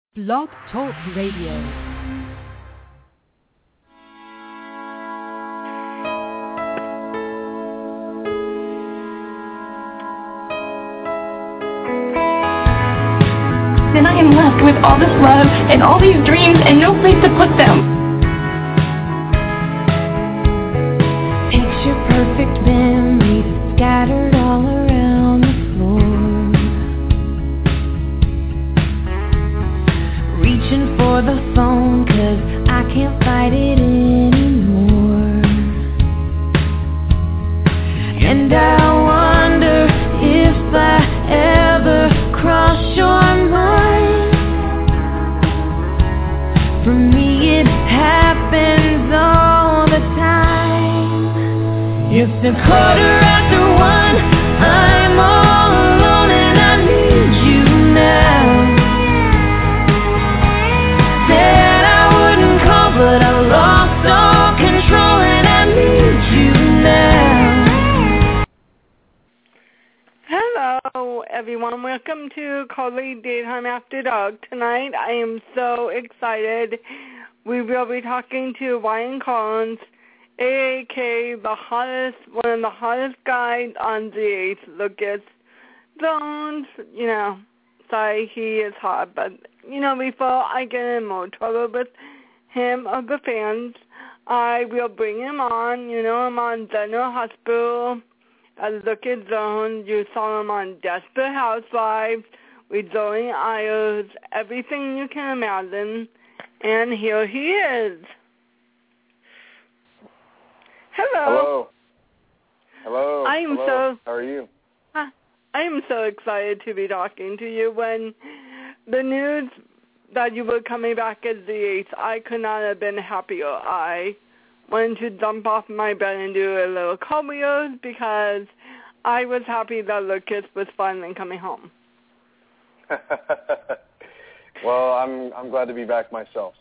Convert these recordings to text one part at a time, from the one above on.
Blog Talk Radio. Then I am left with all this love and all these dreams and no place to put them. Picture perfect memories scattered all around the floor. Reaching for the phone 'cause I can't fight it anymore. And I wonder if I ever cross your mind. For me it happens all the time. It's a 1:15, I'm all alone and I need you now. Said I wouldn't call but I lost all control and I need you now. Hello, everyone. Welcome to Coley Daytime After Dark. Tonight, I am so excited. We will be talking to Ryan Collins, a.k.a. one of the hottest guys on the 8th. Lucas Jones, sorry, he is hot, but, before I get in more trouble with him or the fans, I will bring him on. I'm on General Hospital. Lucas Jones, you saw him on Desperate Housewives with Zoe Ayers, everything you can imagine, and here he is. Hello. Hello. How are you? I am so excited to be talking to you. When the news that you were coming back as the 8th, I could not have been happier. I wanted to jump off my bed and do a little cartwheels because I was happy that Lucas was finally coming home. Well, I'm glad to be back myself.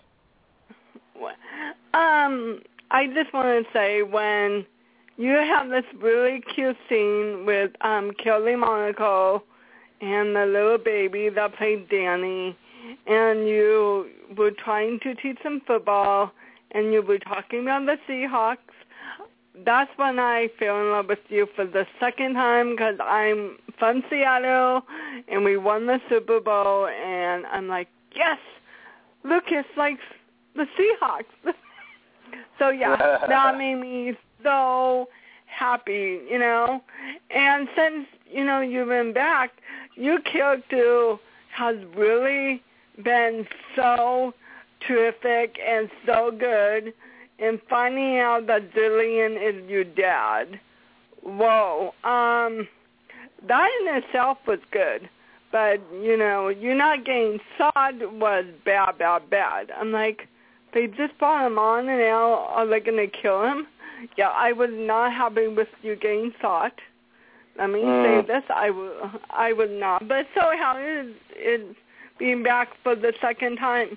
I just want to say, when you have this really cute scene with Kelly Monaco and the little baby that played Danny, and you were trying to teach him football, and you were talking about the Seahawks, that's when I fell in love with you for the second time, because I'm from Seattle, and we won the Super Bowl, and I'm like, yes, Lucas likes the Seahawks. So, yeah, that made me so happy, And since, you've been back, your character has really been so terrific and so good, and finding out that Jillian is your dad, whoa, that in itself was good, but, you're not getting sought was bad. I'm like, they just brought him on and now are they going to kill him? Yeah, I was not happy with you getting sought. Let me say this, I was not. But so how is it being back for the second time?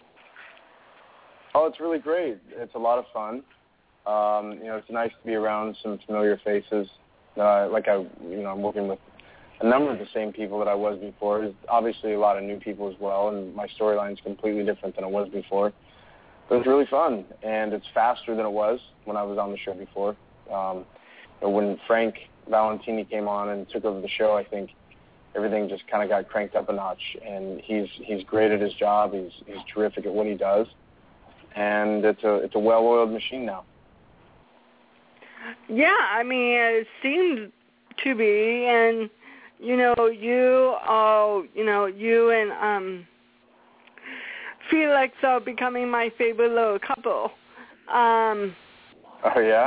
Oh, it's really great. It's a lot of fun. It's nice to be around some familiar faces. I'm working with a number of the same people that I was before. There's obviously a lot of new people as well, and my storyline is completely different than it was before. But it's really fun, and it's faster than it was when I was on the show before. When Frank Valentini came on and took over the show, I think everything just kind of got cranked up a notch, and he's great at his job. He's terrific at what he does. And it's a well-oiled machine now. Yeah, it seems to be, and you and Felix are becoming my favorite little couple. Oh yeah.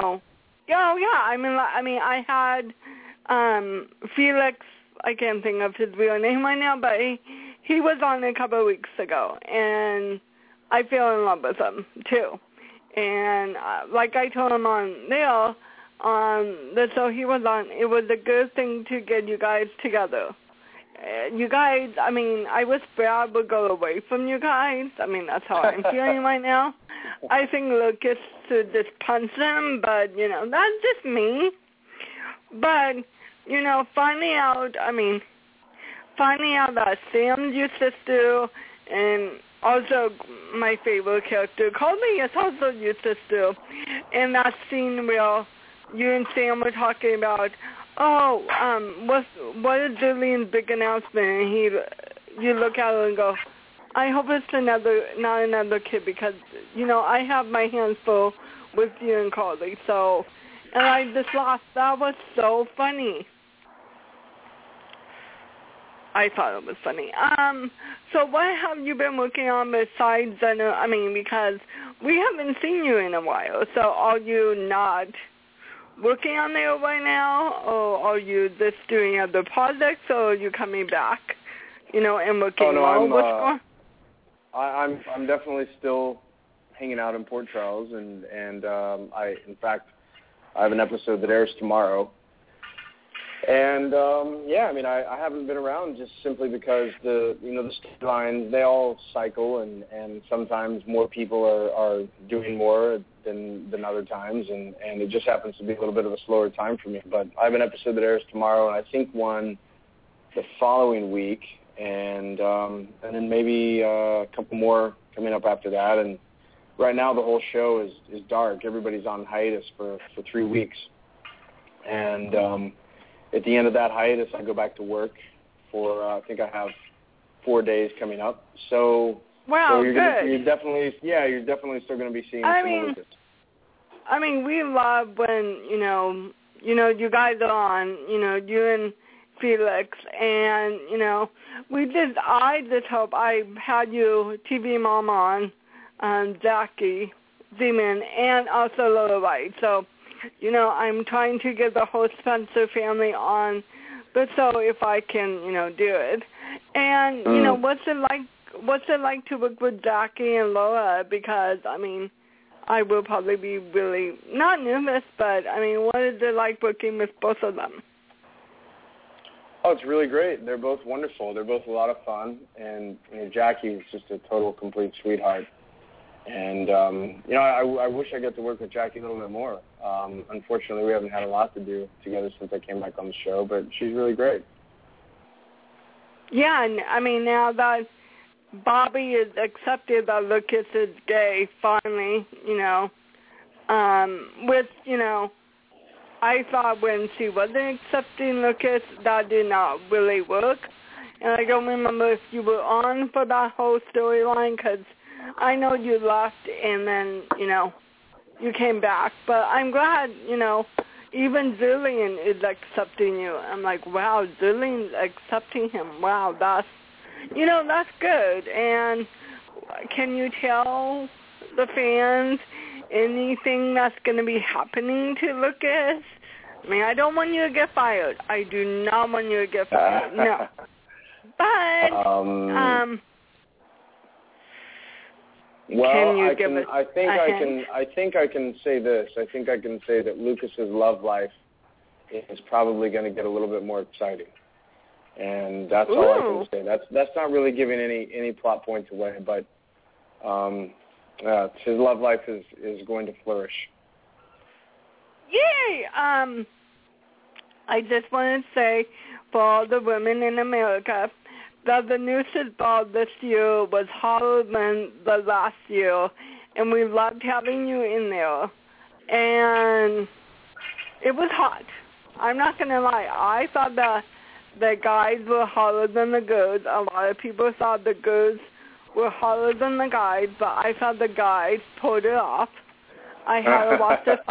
I had Felix. I can't think of his real name right now, but he was on a couple of weeks ago, and I fell in love with him, too. And like I told him on there, the show he was on, it was a good thing to get you guys together. You guys, I was afraid I would go away from you guys. That's how I'm feeling right now. I think Lucas should just punch him, but, that's just me. But, finding out that Sam's your sister and also my favorite character, Colby, is also Eustace too. And that scene where you and Sam were talking about, what is Julian's big announcement? And you look at her and go, I hope it's not another kid, because, I have my hands full with you and Carly. So, and I just laughed. That was so funny. I thought it was funny. So what have you been working on besides, because we haven't seen you in a while, so are you not working on there right now, or are you just doing other projects, or are you coming back, and working more? I'm definitely still hanging out in Port Charles, and I have an episode that airs tomorrow. And, I haven't been around just simply because the storylines, they all cycle, and sometimes more people are doing more than other times, and it just happens to be a little bit of a slower time for me. But I have an episode that airs tomorrow, and I think one the following week, and then maybe a couple more coming up after that. And right now the whole show is dark. Everybody's on hiatus for 3 weeks. And at the end of that hiatus, I go back to work for, I think I have 4 days coming up. So, wow, you're good. You're definitely still going to be seeing some of Lucas. We love when, you guys are on, you and Felix, and, I just hope I had you TV Mom on, Jackie Zeman, and also Lola White. So, I'm trying to get the whole Spencer family on, but so if I can, do it. And, what's it like to work with Jackie and Lola? Because, I will probably be really, not nervous, but, what is it like working with both of them? Oh, it's really great. They're both wonderful. They're both a lot of fun. And, Jackie is just a total, complete sweetheart. And, I wish I got to work with Jackie a little bit more. Unfortunately, we haven't had a lot to do together since I came back on the show, but she's really great. Yeah, and, now that Bobby is accepted that Lucas is gay, finally, with, I thought when she wasn't accepting Lucas, that did not really work. And I don't remember if you were on for that whole storyline, because I know you left and then, you came back. But I'm glad, even Zillian is accepting you. I'm like, wow, Zillian's accepting him. Wow, that's good. And can you tell the fans anything that's going to be happening to Lucas? I don't want you to get fired. I do not want you to get fired. No. But, well, I think I can say this. I think I can say that Lucas's love life is probably going to get a little bit more exciting. And that's all I can say. That's not really giving any plot points away, but his love life is going to flourish. Yay! I just want to say for all the women in America that the Noosa's Ball this year was hotter than the last year, and we loved having you in there. And it was hot. I'm not going to lie. I thought that the guys were hotter than the girls. A lot of people thought the girls were hotter than the guys, but I thought the guys pulled it off. I had to watch it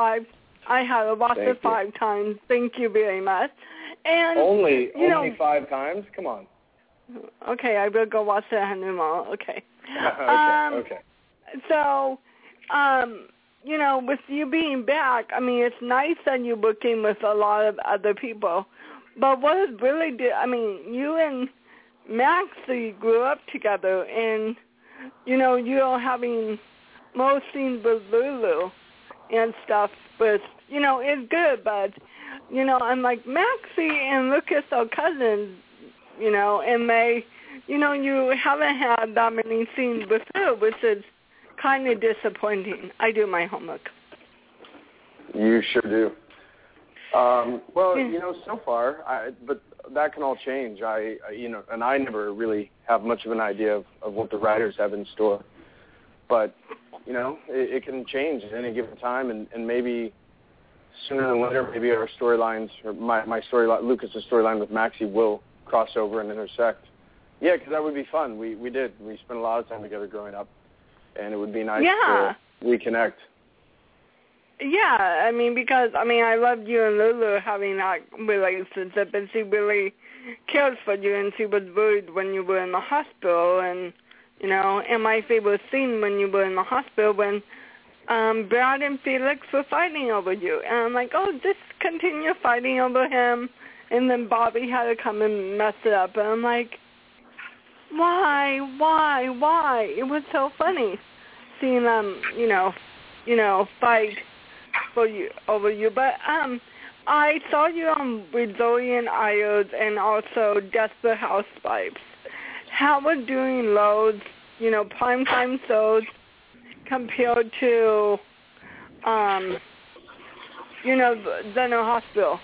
5 times. Thank you very much. And only 5 times? Come on. Okay, I will go watch it tomorrow. Okay. Okay. So, with you being back, it's nice that you're working with a lot of other people. But what it really did, you and Maxie grew up together, and, you're having most scenes with Lulu and stuff, but, it's good, but, I'm like, Maxie and Lucas are cousins, and they, you haven't had that many scenes with her, which is kind of disappointing. I do my homework. You sure do. So far, but that can all change. I and I never really have much of an idea of what the writers have in store. But, it can change at any given time, and maybe sooner than later, maybe our storylines, or my storyline, Lucas's storyline with Maxie will cross over and intersect. Yeah, because that would be fun. We did. We spent a lot of time together growing up, and it would be nice to reconnect. Yeah, because I loved you and Lulu having that relationship, and she really cared for you, and she was worried when you were in the hospital, and my favorite scene when you were in the hospital when Brad and Felix were fighting over you, and I'm like, oh, just continue fighting over him, and then Bobby had to come and mess it up, and I'm like, why? It was so funny seeing them, fight for you over you. But I saw you on Brazilian Idols and also Desperate Housewives. How were doing those, primetime shows compared to, General Hospital?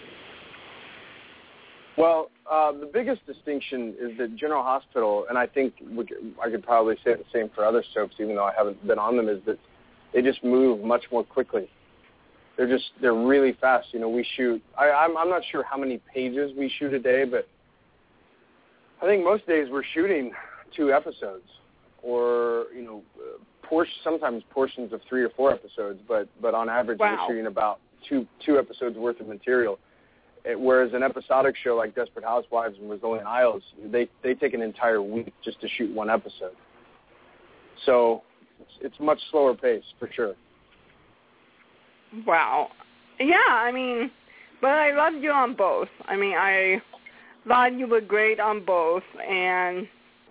Well, the biggest distinction is that General Hospital, and I think I could probably say the same for other soaps, even though I haven't been on them, is that they just move much more quickly. They're really fast. We shoot. I'm not sure how many pages we shoot a day, but I think most days we're shooting 2 episodes, or sometimes portions of 3 or 4 episodes. But on average, we're shooting about two episodes worth of material. Whereas an episodic show like Desperate Housewives and Brazilian Isles, they take an entire week just to shoot 1 episode. So it's much slower pace for sure. Wow. Yeah, but I loved you on both. I thought you were great on both, and,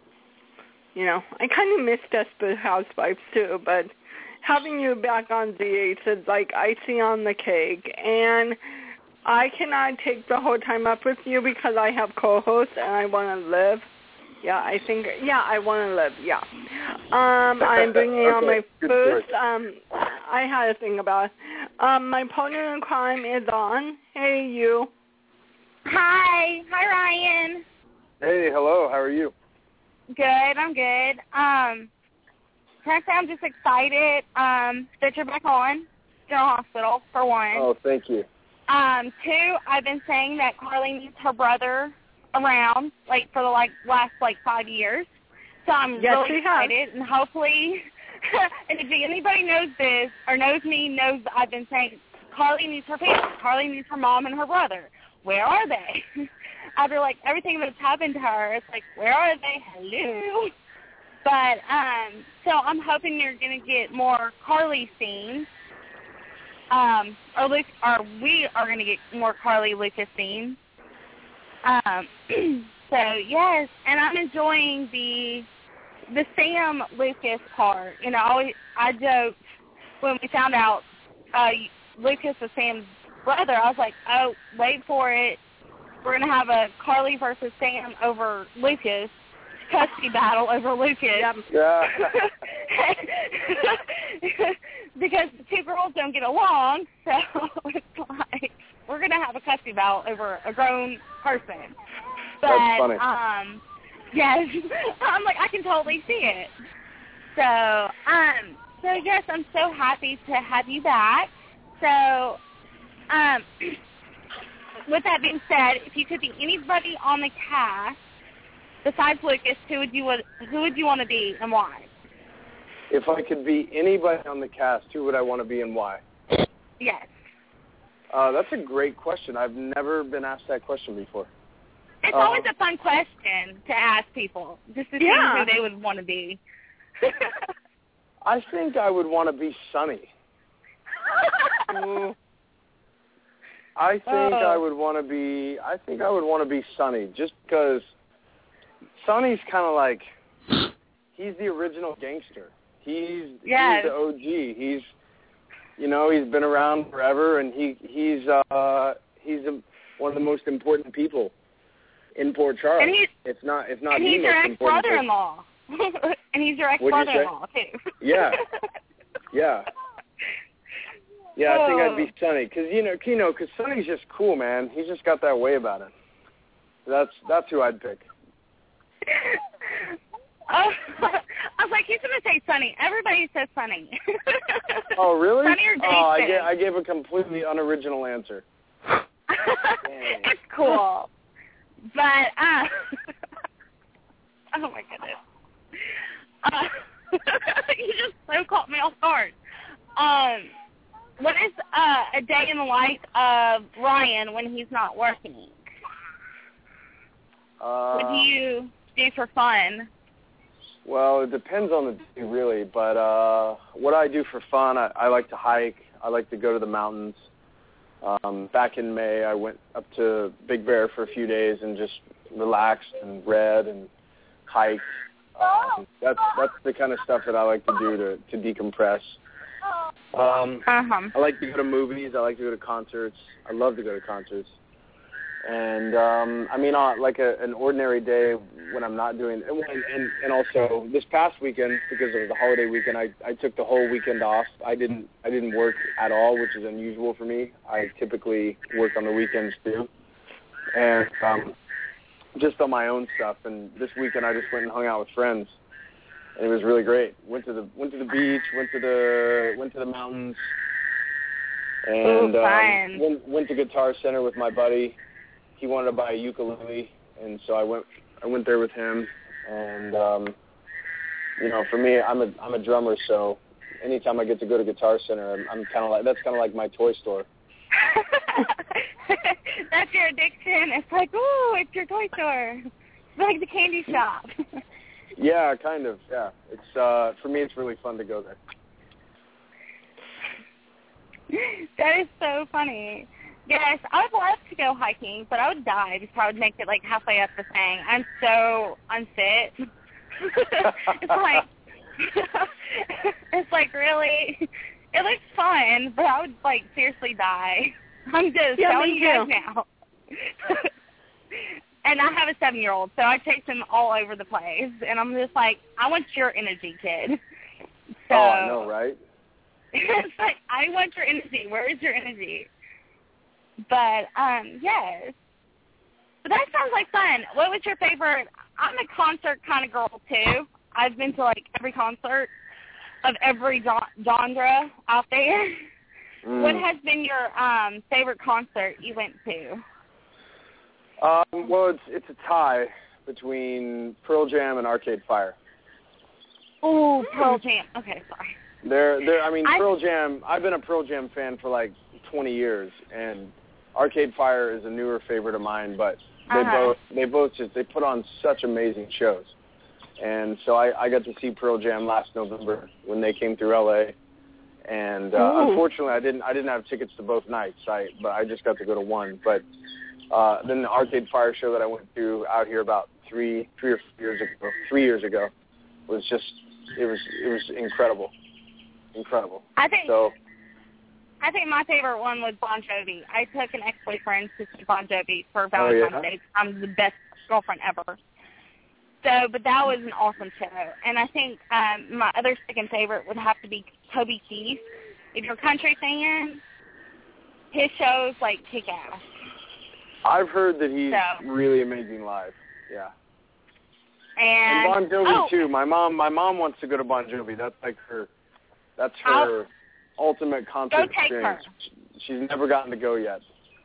I kind of missed Desperate Housewives too, but having you back on DH is like icing on the cake, and I cannot take the whole time up with you because I have co-hosts and I want to live. I want to live, I'm bringing on my first, I had to think about it. My partner in crime is on. Hey, you. Hi, Ryan. Hey, hello, how are you? Good, I'm good. Frankly, I'm just excited that you're back on General Hospital, for one. Oh, thank you. 2, I've been saying that Carly needs her brother around, for the last 5 years. So I'm really excited, and hopefully, and if anybody knows this or knows me, knows that I've been saying Carly needs her family. Carly needs her mom and her brother. Where are they? After everything that's happened to her, it's where are they? Hello. But so I'm hoping you're gonna get more Carly scenes. Or we are going to get more Carly Lucas scenes. So yes, and I'm enjoying the Sam Lucas part. I joked when we found out Lucas was Sam's brother. I was like, oh, wait for it. We're going to have a Carly versus Sam over Lucas. Custody battle over Lucas. Yeah. Because the 2 girls don't get along, so it's we're going to have a custody battle over a grown person. But, that's funny. Yes, I can totally see it. So yes, I'm so happy to have you back. So, with that being said, if you could be anybody on the cast besides Lucas, who would you want to be and why? If I could be anybody on the cast, who would I want to be and why? Yes. That's a great question. I've never been asked that question before. It's always a fun question to ask people, just to see who they would want to be. I think I would want to be Sunny. I think I would want to be Sunny, just because Sonny's kind of he's the original gangster. He's the OG. He's been around forever, and he's one of the most important people in Port Charles. And if not and the he's your most important ex-brother-in-law. And he's your ex-brother-in-law too. Yeah. I think I'd be Sonny, because Sonny's just cool, man. He's just got that way about him. That's who I'd pick. I was like, he's going to say Sunny. Everybody says Sunny. Oh, really? Sunny or Jason? Oh, I gave a completely unoriginal answer. It's cool. But, oh, my goodness. You just so caught me off guard. What is a day in the life of Ryan when he's not working? What do you do for fun? Well, it depends on the day, really. But what I do for fun, I like to hike. I like to go to the mountains. Back in May, I went up to Big Bear for a few days and just relaxed and read and hiked. That's the kind of stuff that I like to do to decompress. I like to go to movies. I like to go to concerts. I love to go to concerts. And, I mean, like an ordinary day when I'm not doing, and also this past weekend, because it was a holiday weekend, I took the whole weekend off. I didn't work at all, which is unusual for me. I typically work on the weekends too. And, just on my own stuff. And this weekend I just went and hung out with friends. And it was really great. Went to the beach, went to the mountains, and went to Guitar Center with my buddy. He wanted to buy a ukulele, and so I went there with him. And you know, for me, I'm a drummer, so anytime I get to go to Guitar Center, I'm kind of like, that's kind of like my toy store. That's your addiction. It's like, ooh, it's your toy store. It's like the candy shop. Yeah, kind of. Yeah, it's for me, it's really fun to go there. That is so funny. Yes, I would love to go hiking, but I would die because I would make it like halfway up the thing. I'm so unfit. It's like really, it looks fun, but I would like seriously die. I'm just telling you guys now. And I have a 7-year-old, so I chase him all over the place. And I'm just like, I want your energy, kid. So, I know, right? It's like, I want your energy. Where is your energy? But, yes. But that sounds like fun. What was your favorite? I'm a concert kind of girl, too. I've been to, like, every concert of every genre out there. What has been your favorite concert you went to? Well, it's a tie between Pearl Jam and Arcade Fire. Oh, Pearl Jam. Okay, sorry. Pearl Jam, I've been a Pearl Jam fan for like 20 years, and Arcade Fire is a newer favorite of mine, but they both put on such amazing shows. And so I got to see Pearl Jam last November when they came through LA. And unfortunately I didn't have tickets to both nights. But I just got to go to one. But then the Arcade Fire show that I went to out here about 3 years ago was just it was incredible. I think my favorite one was Bon Jovi. I took an ex-boyfriend to see Bon Jovi for Valentine's Day. I'm the best girlfriend ever. So, but that was an awesome show. And I think my other second favorite would have to be Toby Keith. If you're a country fan, his shows like kick ass. I've heard that he's really amazing live. Yeah. And Bon Jovi too. My mom wants to go to Bon Jovi. That's like her ultimate concert experience. She's never gotten to go yet.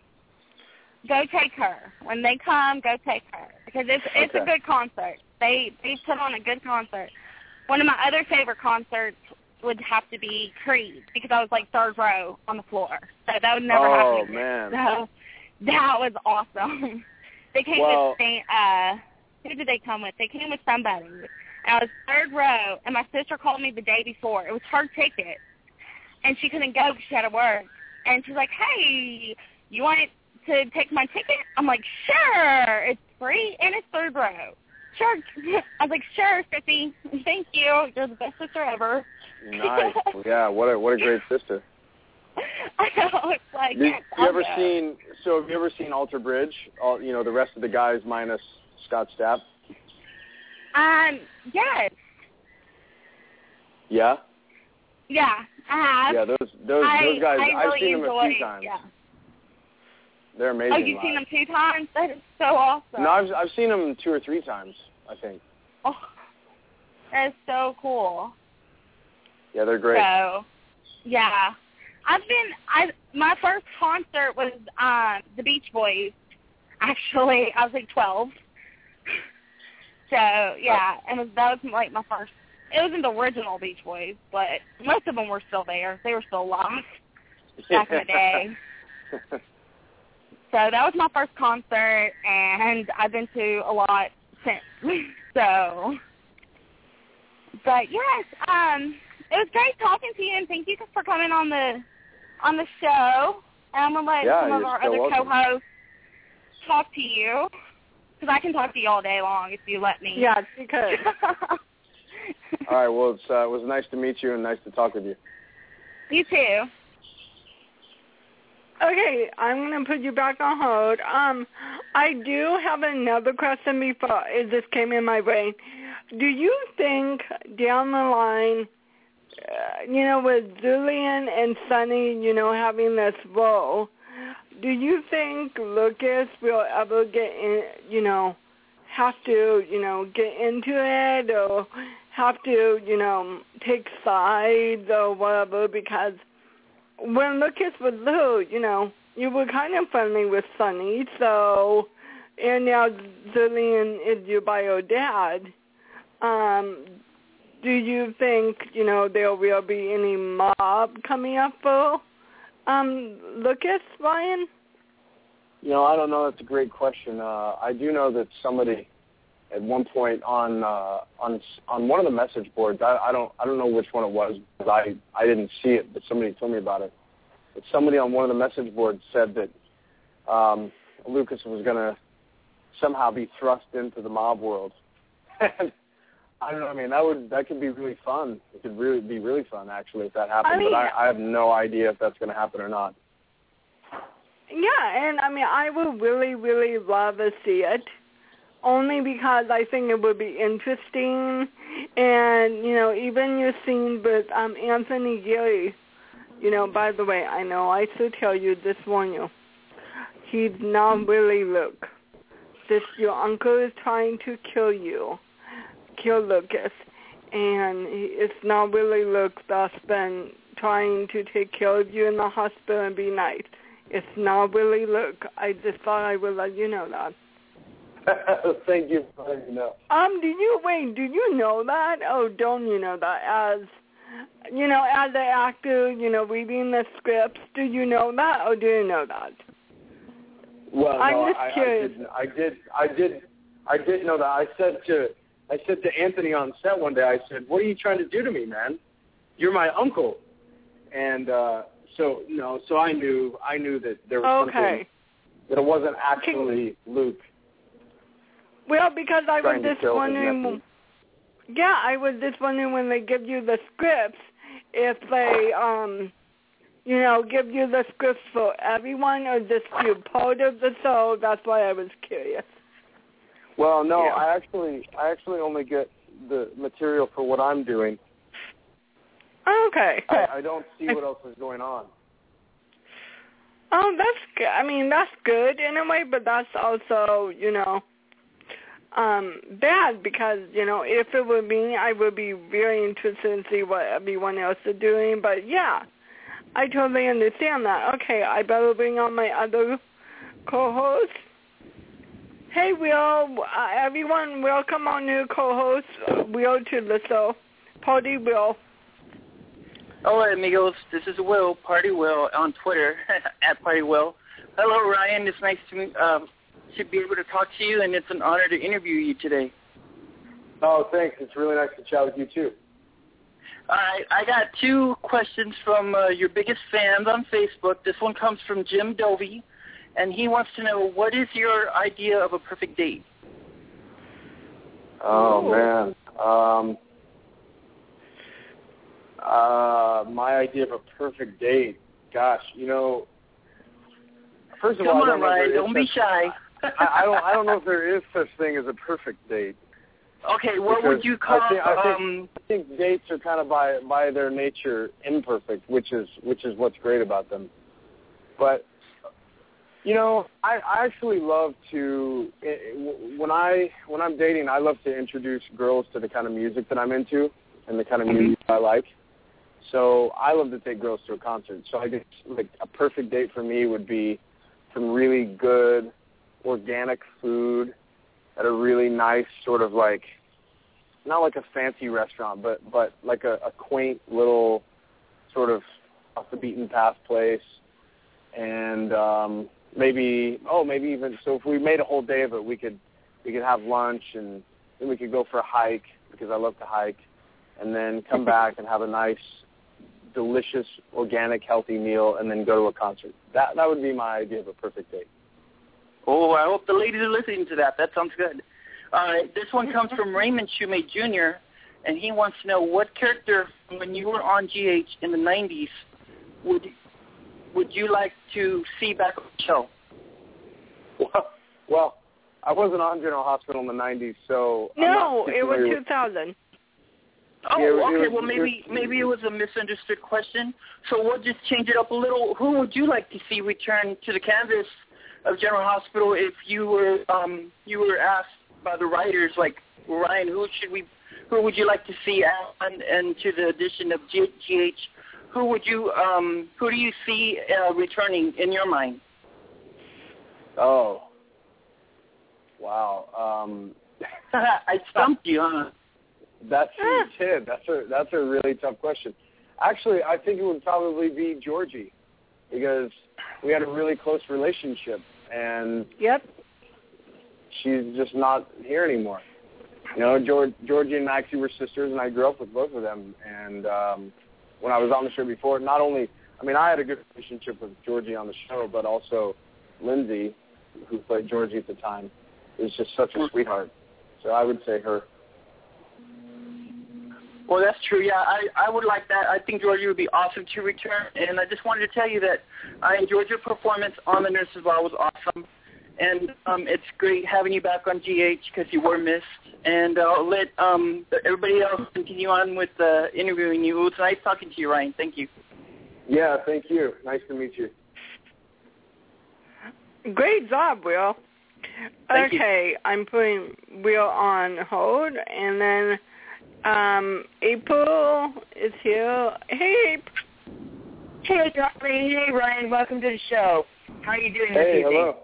Go take her. When they come, go take her. Because it's a good concert. They put on a good concert. One of my other favorite concerts would have to be Creed, because I was like third row on the floor. So that would never happen again. Man. So that was awesome. They came with who did they come with? They came with somebody. And I was third row, and my sister called me the day before. It was her ticket, and she couldn't go because she had to work. And she's like, hey, you want to take my ticket? I'm like, sure. It's free, and it's third row. Sure. I was like, sure, Sissy. Thank you. You're the best sister ever. Nice. Yeah, what a great sister. I know. It's like, have you ever seen Alter Bridge? The rest of the guys minus Scott Stapp? Yes. Yeah? Yeah, I have. Yeah, those guys, I've seen them a few times. They're amazing. Oh, you've seen them 2 times? That is so awesome. No, I've seen them 2 or 3 times, I think. Oh, that is so cool. Yeah, they're great. So, yeah. My first concert was the Beach Boys. Actually, I was like 12. So, yeah, and that was like my first. It wasn't the original Beach Boys, but most of them were still there. They were still alive back in the day. So that was my first concert, and I've been to a lot since. So, but yes, it was great talking to you, and thank you for coming on the show. And I'm gonna let some of our other co-hosts talk to you, because I can talk to you all day long if you let me. Yeah, you could. All right. Well, it was nice to meet you and nice to talk with you. You too. Okay, I'm going to put you back on hold. I do have another question before it just came in my brain. Do you think down the line, with Julian and Sonny, having this role, do you think Lucas will ever get in, have to, get into it or have to, take sides or whatever? Because when Lucas was little, you were kind of friendly with Sonny, so, and now Julian is your bio dad. Do you think, there will be any mob coming up for Lucas, Ryan? I don't know. That's a great question. I do know that somebody at one point on one of the message boards, I don't know which one it was because I didn't see it, but somebody told me about it. But somebody on one of the message boards said that Lucas was going to somehow be thrust into the mob world. And I don't know. I mean, that could be really fun. It could really be really fun, actually, if that happened. But I have no idea if that's going to happen or not. Yeah, and I would really, really love to see it, only because I think it would be interesting. And, even your scene with Anthony Geary, by the way, I know I should tell you this, warn you. He's not really Luke. Your uncle is trying to kill Lucas, and it's not really Luke that's been trying to take care of you in the hospital and be nice. It's not really Luke. I just thought I would let you know that. Thank you for letting me know. Do you know that? Oh, don't you know that? As an actor, reading the scripts, do you know that, or do you know that? Well, I'm just curious. I did know that. I said to Anthony on set one day, I said, "What are you trying to do to me, man? You're my uncle." And so I knew that there was something, that it wasn't actually Luke. Well, because I was just wondering. Yeah, I was just wondering when they give you the scripts, if they, give you the scripts for everyone or just you part of the show. That's why I was curious. Well, no, yeah. I actually only get the material for what I'm doing. Okay. I don't see what else is going on. Oh, that's good. That's good in a way, but that's also, bad because, if it were me, I would be very interested to see what everyone else is doing. But, yeah, I totally understand that. Okay, I better bring on my other co-host. Hey, Will. Everyone, welcome our new co-host, Will, to the show. Party Will. Hola, amigos. This is Will, Party Will, on Twitter, at Party Will. Hello, Ryan. It's nice to be able to talk to you, and it's an honor to interview you today. Oh, thanks. It's really nice to chat with you, too. All right. I got 2 questions from your biggest fans on Facebook. This one comes from Jim Dovey, and he wants to know, what is your idea of a perfect date? Oh, man. My idea of a perfect date, gosh, first of all, come on, Ryan, don't be shy. I don't know if there is such thing as a perfect date. Okay, what would you call? I think dates are kind of by their nature imperfect, which is what's great about them. But You know, I actually love to when I'm dating, I love to introduce girls to the kind of music that I'm into and the kind of music I like. So I love to take girls to a concert. So I guess like a perfect date for me would be some really good organic food at a really nice sort of like, not like a fancy restaurant, but like a quaint little sort of off the beaten path place. And maybe even, so if we made a whole day of it, we could have lunch and then we could go for a hike because I love to hike, and then come back and have a nice, delicious, organic, healthy meal, and then go to a concert. That would be my idea of a perfect date. Oh, I hope the ladies are listening to that. That sounds good. This one comes from Raymond Shoemate Jr., and he wants to know what character, when you were on GH in the 90s, would you like to see back on the show? Well, I wasn't on General Hospital in the 90s, so... No, it was 2000. Oh, yeah, okay. Well, maybe it was a misunderstood question. So we'll just change it up a little. Who would you like to see return to the canvas of General Hospital if you were asked by the writers, like, Ryan, who would you like to see and to the addition of GH? Who do you see returning in your mind? Oh, wow. I stumped you, huh? That's a really tough question. Actually, I think it would probably be Georgie, because we had a really close relationship, and she's just not here anymore. You know, Georgie and Maxie were sisters, and I grew up with both of them. And when I was on the show before, not only, I had a good relationship with Georgie on the show, but also Lindsay, who played Georgie at the time, is just such a sweetheart. So I would say her. Well, that's true. Yeah, I would like that. I think Georgie would be awesome to return. And I just wanted to tell you that I enjoyed your performance on The Nurse's Ball. It was awesome. And it's great having you back on GH because you were missed. And I'll let everybody else continue on with interviewing you. It was nice talking to you, Ryan. Thank you. Yeah, thank you. Nice to meet you. Great job, Will. Thank okay, you. I'm putting Will on hold, and then April is here. Hey, April. Hey, Kathleen. Hey, Ryan. Welcome to the show. How are you doing this evening? Hello.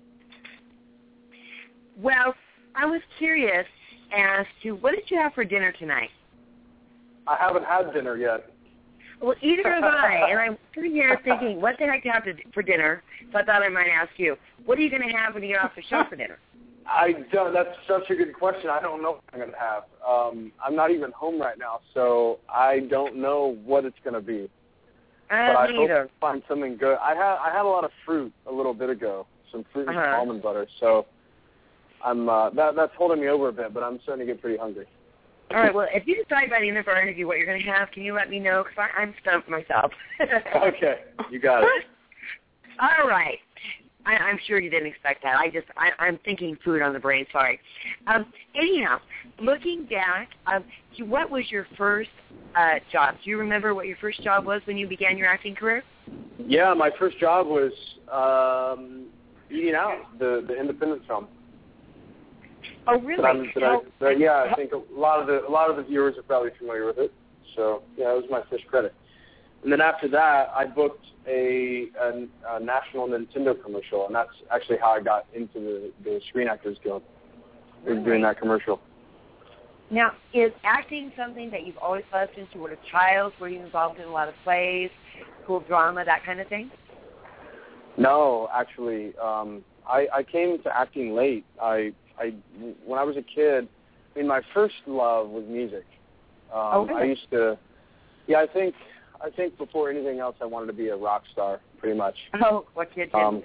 Well, I was curious as to what did you have for dinner tonight? I haven't had dinner yet. Well, either have I, and I'm sitting here thinking, what the heck do you have for dinner? So I thought I might ask you, what are you going to have when you get off the show for dinner? That's such a good question. I don't know what I'm going to have. I'm not even home right now, so I don't know what it's going to be. But I hope to find something good. I had a lot of fruit a little bit ago, some fruit and almond butter, so I'm that's holding me over a bit, but I'm starting to get pretty hungry. All right, well, if you decide by the end of our interview what you're going to have, can you let me know? Because I'm stumped myself. Okay, you got it. All right. I'm sure you didn't expect that. I'm thinking food on the brain, sorry. Anyhow, looking back, what was your first job? Do you remember what your first job was when you began your acting career? Yeah, my first job was Eating Out, the independent film. Oh, really? I think a lot of the viewers are probably familiar with it. So yeah, it was my first credit. And then after that, I booked a national Nintendo commercial, and that's actually how I got into the Screen Actors Guild. Was doing that commercial. Now, is acting something that you've always loved since you were a child? Were you involved in a lot of plays, school drama, that kind of thing? No, actually, I came to acting late. When I was a kid, my first love was music. Really? I used to, I think before anything else, I wanted to be a rock star, pretty much. Oh, what kid didn't?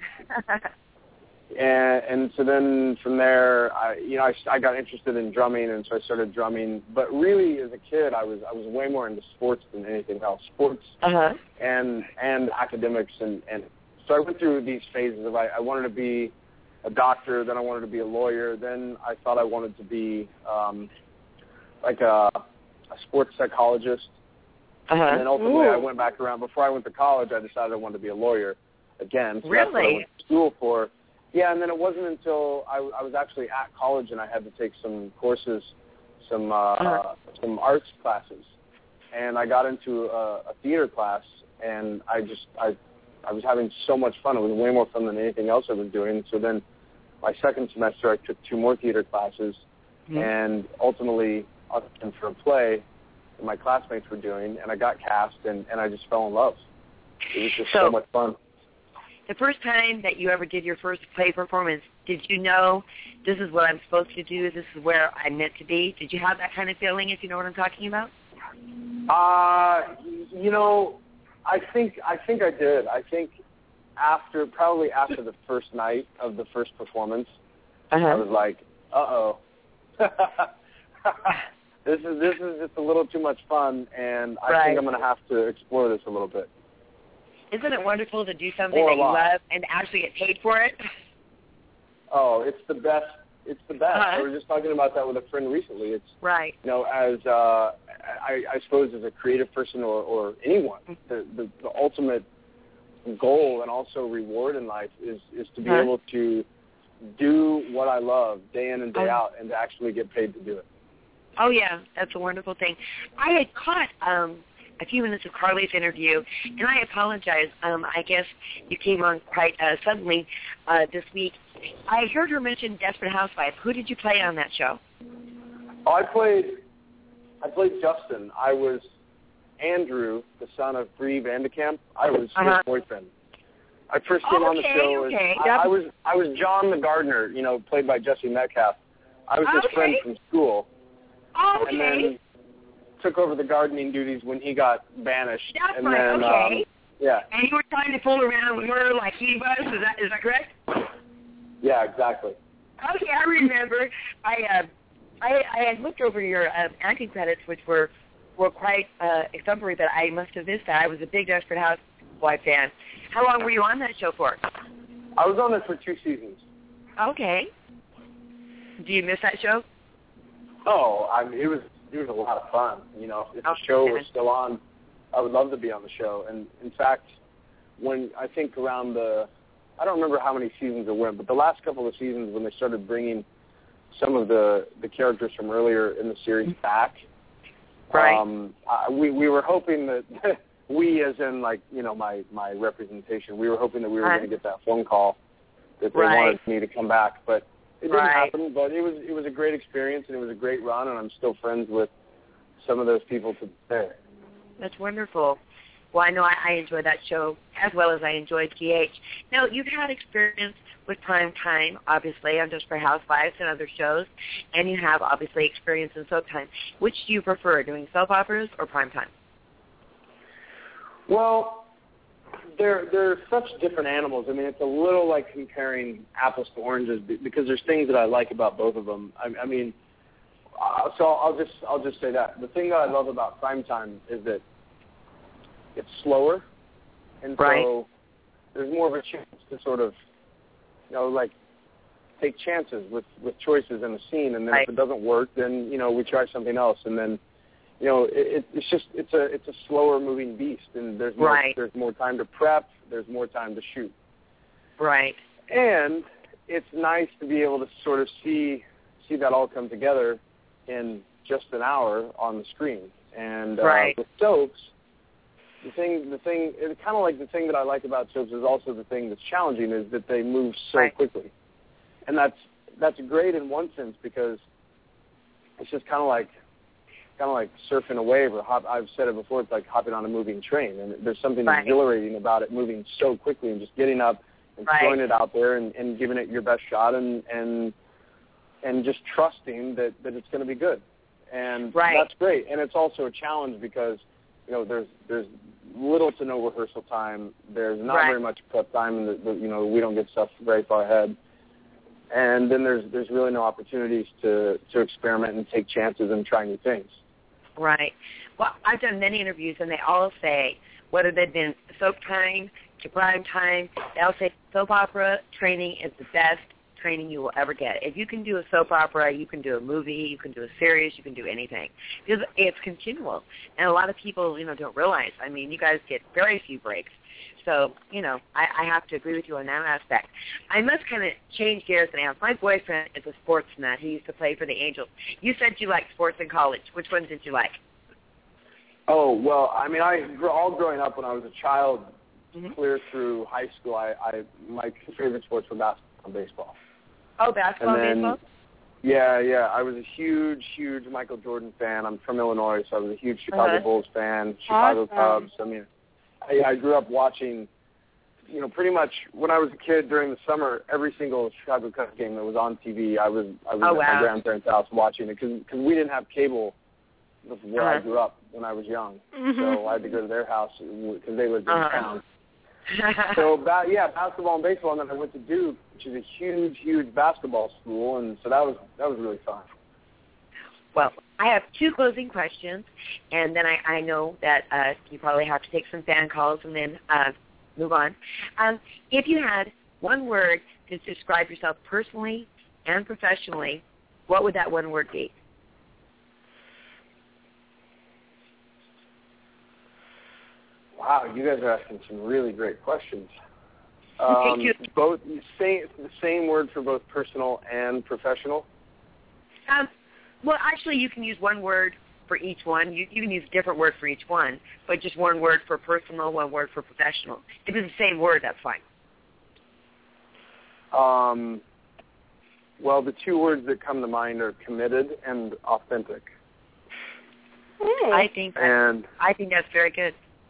And so then from there, I got interested in drumming, and so I started drumming. But really, as a kid, I was way more into sports than anything else. Sports and academics, and so I went through these phases of I wanted to be a doctor, then I wanted to be a lawyer, then I thought I wanted to be like a sports psychologist. And then ultimately I went back around. Before I went to college, I decided I wanted to be a lawyer. again. So really? That's what I went to school for. Yeah, and then it wasn't until I was actually at college and I had to take some courses, some arts classes, and I got into a theater class, and I was having so much fun. It was way more fun than anything else I was doing. So then my second semester, I took 2 more theater classes, and ultimately auditioned for a play that my classmates were doing, and I got cast, and I just fell in love. It was just so much fun. The first time that you ever did your first play performance, did you know this is what I'm supposed to do, this is where I'm meant to be? Did you have that kind of feeling, if you know what I'm talking about? You know, I think I did. I think probably after the first night of the first performance, I was like, uh-oh. This is just a little too much fun, and I think I'm going to have to explore this a little bit. Isn't it wonderful to do something that you love and actually get paid for it? Oh, it's the best. It's the best. I was just talking about that with a friend recently. It's right. You know, as I suppose as a creative person or anyone, the ultimate goal and also reward in life is to be able to do what I love day in and day out, and to actually get paid to do it. Oh yeah, that's a wonderful thing. I had caught a few minutes of Carly's interview, and I apologize. I guess you came on quite suddenly this week. I heard her mention Desperate Housewives. Who did you play on that show? Oh, I played Justin. I was Andrew, the son of Bree Vandekamp. I was his boyfriend. I first came on the show as I was John the gardener, you know, played by Jesse Metcalf. I was his friend from school. And then took over the gardening duties when he got banished. That's and right, then, yeah. And you were trying to fool around with her like he was, is that correct? Yeah, exactly. Okay, I remember. I had looked over your acting credits, which were quite exemplary, but I must have missed that. I was a big Desperate Housewives fan. How long were you on that show for? I was on it for 2 seasons. Okay. Do you miss that show? Oh, I mean, it was a lot of fun. You know, if the show was still on, I would love to be on the show. And in fact, when I think around I don't remember how many seasons it went, but the last couple of seasons when they started bringing some of the characters from earlier in the series back, we were hoping that we, as in like, you know, my representation, we were hoping that we were going to get that phone call that they wanted me to come back, but it didn't happen. But it was a great experience, and it was a great run, and I'm still friends with some of those people to today. That's wonderful. Well, I know I enjoyed that show as well as I enjoyed GH. Now, you've had experience with prime time, obviously, on Desperate Housewives and other shows, and you have, obviously, experience in soap time. Which do you prefer, doing soap operas or prime time? Well, they're such different animals. I mean, it's a little like comparing apples to oranges because there's things that I like about both of them. I mean, so I'll just say that. The thing that I love about primetime is that it's slower, and so there's more of a chance to sort of, you know, like take chances with choices in a scene, and then if it doesn't work, then, you know, we try something else, and then, you know, it's a slower moving beast, and there's more time to prep, there's more time to shoot. Right. And it's nice to be able to sort of see that all come together in just an hour on the screen. And with soaps, the thing, it's kind of like the thing that I like about soaps is also the thing that's challenging is that they move so quickly. And that's great in one sense because it's just kind of like surfing a wave, or I've said it before, it's like hopping on a moving train, and there's something exhilarating about it moving so quickly and just getting up and throwing it out there and giving it your best shot and just trusting that it's going to be good. And that's great. And it's also a challenge because, you know, there's little to no rehearsal time. There's not very much prep time, and you know, we don't get stuff very far ahead. And then there's really no opportunities to experiment and take chances and try new things. Right. Well, I've done many interviews, and they all say, whether they've been soap time to prime time, they all say soap opera training is the best training you will ever get. If you can do a soap opera, you can do a movie, you can do a series, you can do anything. Because it's continual. And a lot of people, don't realize. I mean, you guys get very few breaks. So, I have to agree with you on that aspect. I must kind of change gears and ask. My boyfriend is a sports nut. He used to play for the Angels. You said you liked sports in college. Which ones did you like? Oh, well, I mean, all growing up when I was a child, clear through high school, my favorite sports were basketball and baseball. Oh, basketball and baseball? Yeah. I was a huge Michael Jordan fan. I'm from Illinois, so I was a huge Chicago Bulls fan, Chicago Cubs. I mean, I grew up watching, pretty much when I was a kid during the summer, every single Chicago Cubs game that was on TV, I was at my grandparents' house watching it because we didn't have cable where I grew up when I was young. So I had to go to their house because they lived in town. So, basketball and baseball, and then I went to Duke, which is a huge basketball school, and so that was really fun. Well, I have two closing questions, and then I know that you probably have to take some fan calls and then move on. If you had one word to describe yourself personally and professionally, what would that one word be? Wow, you guys are asking some really great questions. Thank you. Both the same word for both personal and professional? Well, actually, you can use one word for each one. You can use a different word for each one, but just one word for personal, one word for professional. If it's the same word, that's fine. Well, the two words that come to mind are committed and authentic. I think that's very good.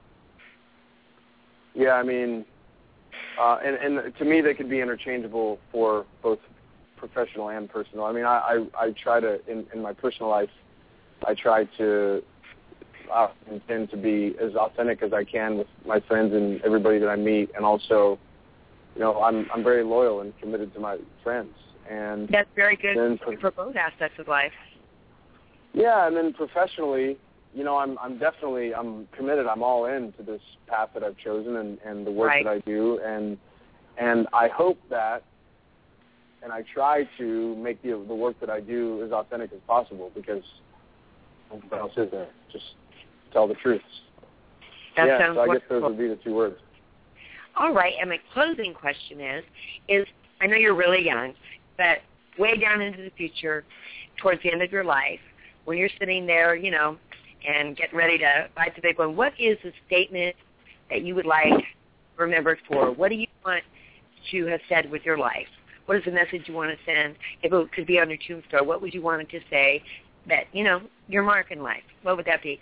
Yeah, I mean, and to me, they could be interchangeable for both professional and personal. I mean, I try to, in my personal life, I try to intend to be as authentic as I can with my friends and everybody that I meet, and also, I'm very loyal and committed to my friends. And that's very good for both aspects of life. Yeah, and then professionally, I'm committed. I'm all in to this path that I've chosen and the work that I do, and I hope that, and I try to make the work that I do as authentic as possible, because what else is there? Just tell the truth. That sounds sounds so I wonderful. guess those would be the two words. All right, and my closing question is I know you're really young, but way down into the future, towards the end of your life, when you're sitting there, and getting ready to bite the big one, what is the statement that you would like remembered for? What do you want to have said with your life? What is the message you want to send? If it could be on your tombstone, what would you want it to say that, your mark in life? What would that be?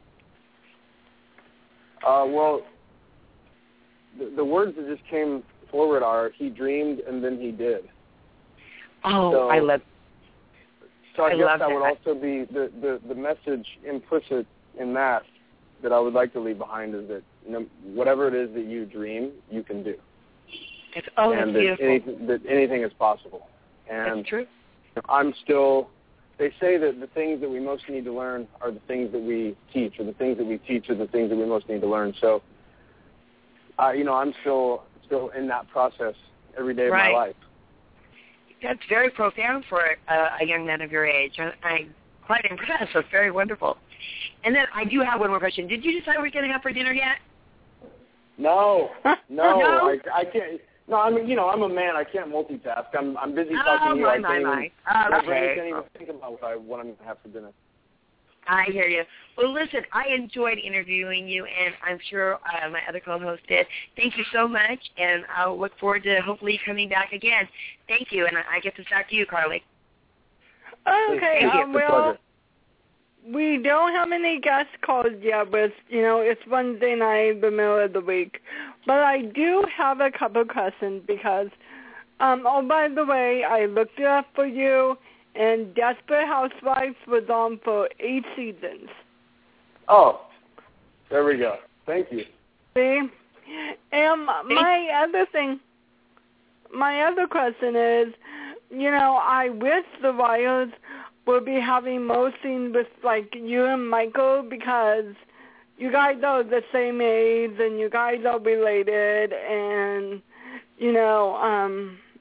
Well, the words that just came forward are, he dreamed and then he did. Oh, so, I love So I guess that would also be the message implicit in that I would like to leave behind is that whatever it is that you dream, you can do. And beautiful. That anything is possible. And that's true. They say that the things that we most need to learn are the things that we teach, or the things that we teach are the things that we most need to learn. So, I'm still in that process every day of my life. That's very profound for a young man of your age. I'm quite impressed. That's very wonderful. And then I do have one more question. Did you decide what you're going to have for dinner yet? No. No? I can't. No, I mean, I'm a man. I can't multitask. I'm busy talking to you. My brain can't even think about what I'm going to have for dinner. I hear you. Well, listen, I enjoyed interviewing you, and I'm sure my other co-host did. Thank you so much, and I'll look forward to hopefully coming back again. Thank you, and I get to talk to you, Carly. Okay, well, we don't have any guest calls yet, but, it's Wednesday night, the middle of the week. But I do have a couple questions because, by the way, I looked it up for you, and Desperate Housewives was on for 8 seasons. Oh, there we go. Thank you. See? And my other question is, I wish the writers would be having more scenes with, you and Michael, because you guys are the same age, and you guys are related, and,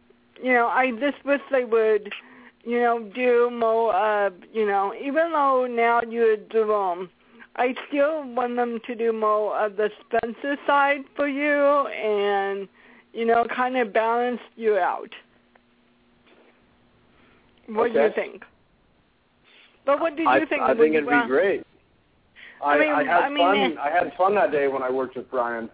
I just wish they would, do more of, even though now you're Jerome, I still want them to do more of the Spencer side for you and, kind of balance you out. What do you think? But what did you think? I think it'd be great. I had fun that day when I worked with Brian.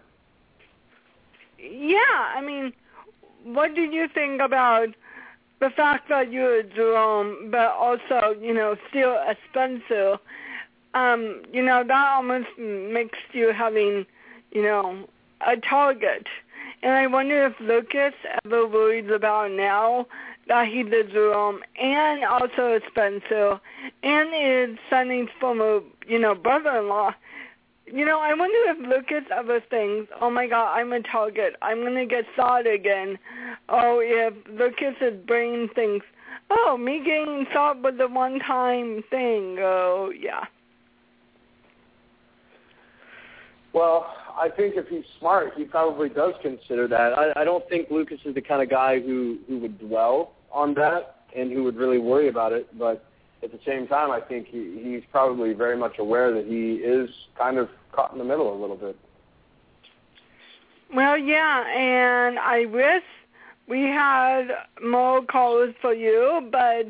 Yeah, what did you think about the fact that you're Jerome, but also, still a Spencer? That almost makes you having, a target. And I wonder if Lucas ever worries about now that he's a Jerome and also a Spencer and is Sonny's former, brother-in-law. I wonder if Lucas ever thinks, oh, my God, I'm a target. I'm going to get shot again. Oh, if Lucas's brain thinks, oh, me getting shot was a one-time thing. Oh, yeah. Well, I think if he's smart, he probably does consider that. I don't think Lucas is the kind of guy who would dwell on that and who would really worry about it. But at the same time, I think he's probably very much aware that he is kind of caught in the middle a little bit. Well, yeah, and I wish we had more calls for you, but,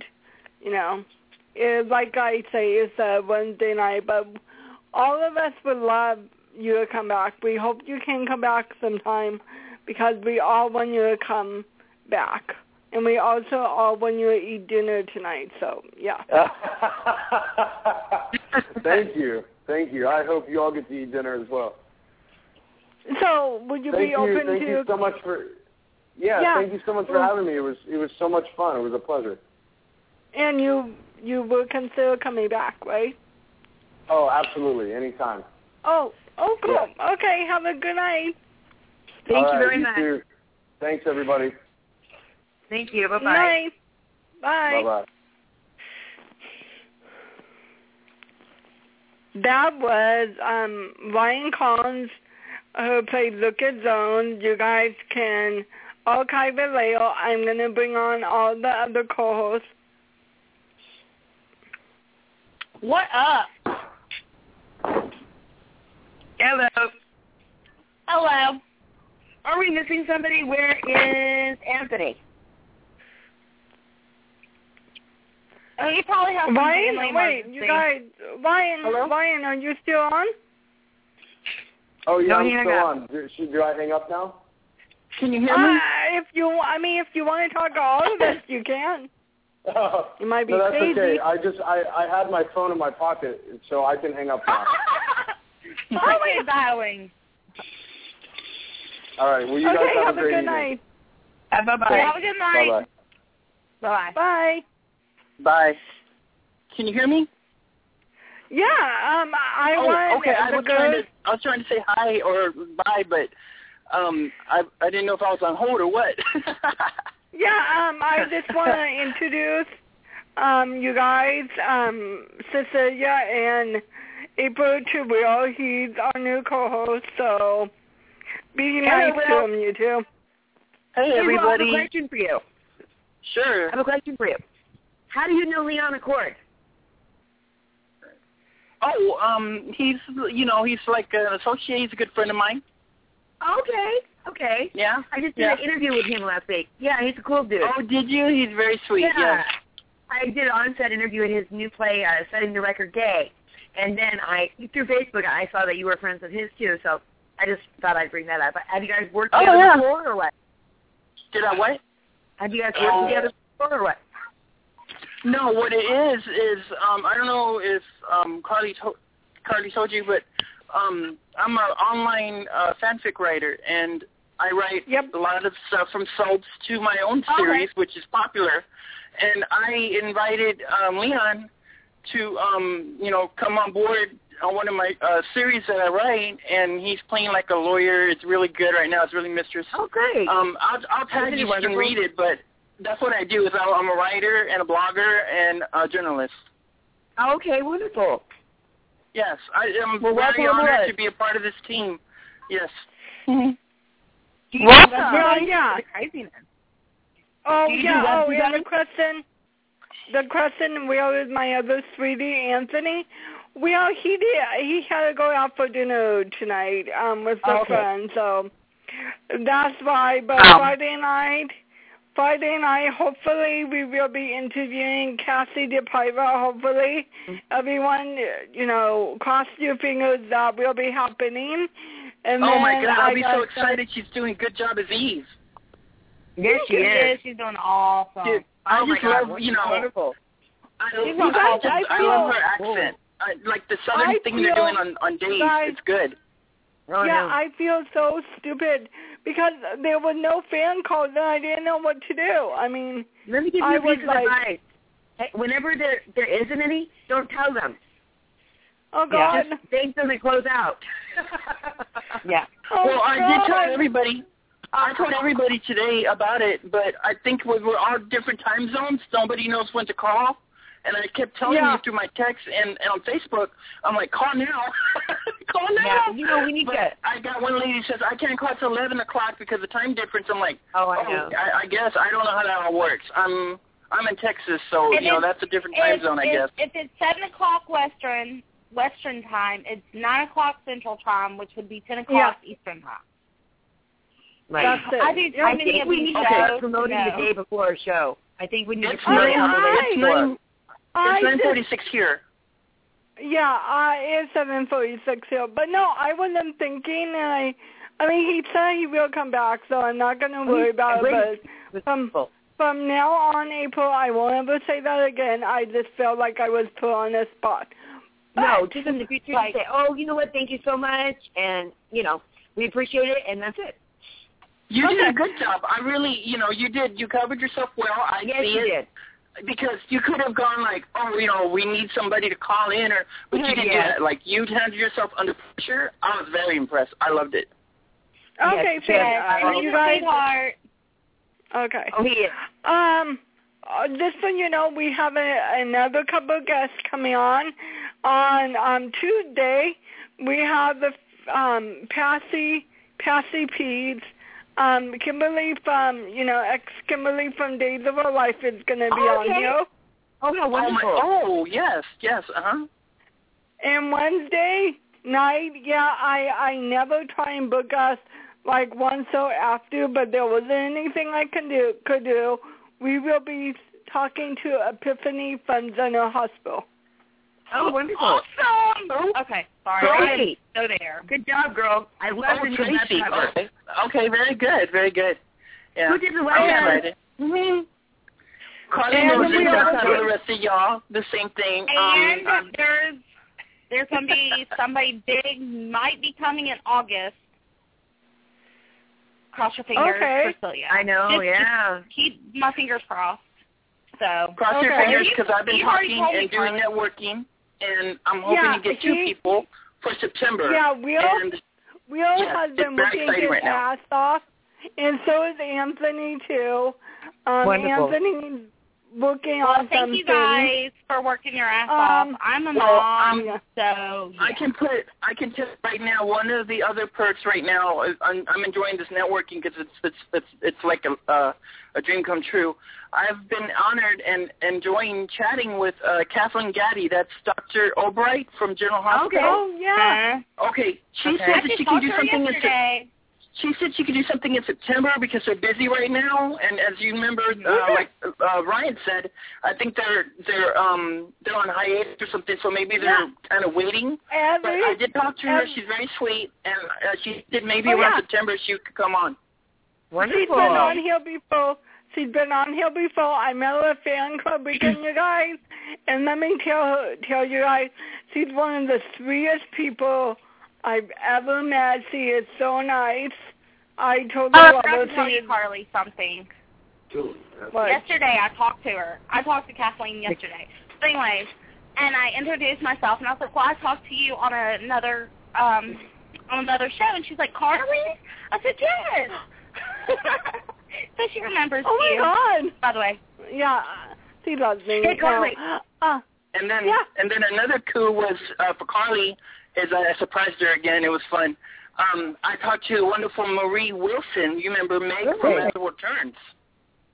like I say, it's a Wednesday night, but all of us would love you to come back. We hope you can come back sometime because we all want you to come back. And we also all want you to eat dinner tonight, so, yeah. Thank you. I hope you all get to eat dinner as well. So, would you be open to... Thank you so much for... Yeah, thank you so much for having me. It was so much fun. It was a pleasure. And you will consider coming back, right? Oh, absolutely. Anytime. Oh, cool. Yeah. Okay, have a good night. Thank you very much. Too. Thanks, everybody. Thank you. Bye-bye. Night. Bye. Bye-bye. That was Ryan Collins, who played Lucas Jones. You guys can archive it later. I'm going to bring on all the other co-hosts. What up? Hello. Hello. Are we missing somebody? Where is Anthony? Oh, you probably have Ryan, wait, you guys, Ryan, are you still on? Oh, yeah, I'm still on. Do I hang up now? Can you hear me? If you want to talk to all of us, you can. You might be that's crazy. Okay. I had my phone in my pocket, so I can hang up now. Always dialing. All right. Well, you guys have a great good night. Bye-bye. Have a good night. Bye-bye. Bye. Bye. Bye. Can you hear me? Yeah. I was trying to say hi or bye, but I didn't know if I was on hold or what. Yeah. I just want to introduce you guys, Cecilia and April to Will. He's our new co-host, so be nice to him, you two. Hey, everybody. I have a question for you. Sure. I have a question for you. How do you know Leon Accord? Oh, he's like an associate. He's a good friend of mine. Okay. Yeah. I just did an interview with him last week. Yeah, he's a cool dude. Oh, did you? He's very sweet. Yeah. Yes. I did an on-set interview at his new play, Setting the Record Gay. And then through Facebook, I saw that you were friends of his, too, so I just thought I'd bring that up. Have you guys worked together before, or what? Did I what? Have you guys worked together before, or what? No, what it is I don't know if Carly told you, but I'm an online fanfic writer, and I write a lot of stuff from soaps to my own series, which is popular. And I invited Leon to, come on board on one of my series that I write, and he's playing like a lawyer. It's really good right now. It's really Mistress. Oh, great. I'll tag you so you can read it, but that's what I do. Is I'm a writer and a blogger and a journalist. Okay, wonderful. Yes, I'm very honored to be a part of this team. Yes. Yeah. Oh, yeah. Oh, and the Crescent Wheel is my other sweetie, Anthony. Well, he had to go out for dinner tonight with a friend, so that's why. But Friday night, hopefully we will be interviewing Cassie DePiva. Hopefully, everyone, cross your fingers that will be happening. And oh my God, I'll be so excited. She's doing a good job as Eve. Yes, she is. She's doing awesome. Dude, I just love, wonderful. I love her accent. Like the southern thing they're doing on days, it's good. Oh, yeah, I feel so stupid because there were no fan calls and I didn't know what to do. I mean, let me give you a piece of advice. Hey, whenever there isn't any, don't tell them. Oh, God. Just thank them and close out. Yeah. Oh, well, I did tell everybody. I told everybody today about it, but I think we're all different time zones. Nobody knows when to call. And I kept telling you through my text and on Facebook, I'm like, call now. Call now. Yeah, we need to. I got one lady who says, I can't call till 11 o'clock because of the time difference. I'm like, I know. I guess. I don't know how that all works. I'm in Texas, so, that's a different time zone, I guess. If it's 7 o'clock Western time, it's 9 o'clock Central time, which would be 10 o'clock Eastern time. Right. That's it. I think we need to start promoting the day before a show. I think we need to promote it on the day before. It's 9:46 here. Yeah, it's 7:46 here. But no, I wasn't thinking, and I mean, he said he will come back, so I'm not going to worry about it. But from now on, April, I won't ever say that again. I just felt like I was put on the spot. But, no, just in the future, say, oh, you know what, thank you so much, and, we appreciate it, and that's it. You did a good job. I really, you did. You covered yourself well. Yes, you did. Because you could have gone like, we need somebody to call in, but you didn't do that. Like, you handled yourself under pressure. I was very impressed. I loved it. Okay, you guys. Okay. Oh, he is. Just so you know, we have another couple of guests coming on Tuesday. We have the Passy Peeds. Kimberly from, ex-Kimberly from Days of Our Life is going to be on here. Oh, how wonderful. Yes, And Wednesday night, I never try and book us like one show after, but there wasn't anything I could do. We will be talking to Epiphany from General Hospital. Oh, wonderful. Awesome. Okay, sorry. Great. Go there. Good job, girl. I love the new Tracy. Okay, very good, very good. Yeah. Who did the wedding? Mm-hmm. Carly knows it. That's how the rest of y'all. The same thing. And there's going to be somebody big, might be coming in August. Cross your fingers for Celia. I know, just keep my fingers crossed. So cross your fingers because I've been talking and doing networking, and I'm hoping to get 2 people for September. Yeah, Will has been working his ass off, and so is Anthony too. Anthony's working on something. Thank you guys for working your ass off. I'm a mom, so I can tell right now one of the other perks right now. I'm enjoying this networking because it's like a dream come true. I've been honored and enjoying chatting with Kathleen Gaddy. That's Dr. Albright from General Hospital. Okay. Oh yeah. Okay. She said that she can do something yesterday. She said she could do something in September because they're busy right now, and as you remember, like Ryan said, I think they're on hiatus or something, so maybe they're kind of waiting. But I did talk to her; she's very sweet, and she did maybe around September she could come on. Wonderful. She's been on here before. I met her at fan club weekend, you guys, and let me tell you guys, she's one of the sweetest people I've ever met. She is so nice. I told her I forgot to tell you, Carly, something. What? Yesterday, I talked to her. I talked to Kathleen yesterday. So anyways, and I introduced myself, and I was like, well, I talked to you on another show. And she's like, Carly? I said, yes. So she remembers you. Oh, my God. By the way. Yeah, she loves me. Hey, Carly. And then another coup was for Carly is I surprised her again. It was fun. I talked to wonderful Marie Wilson. You remember Meg from As the World Turns?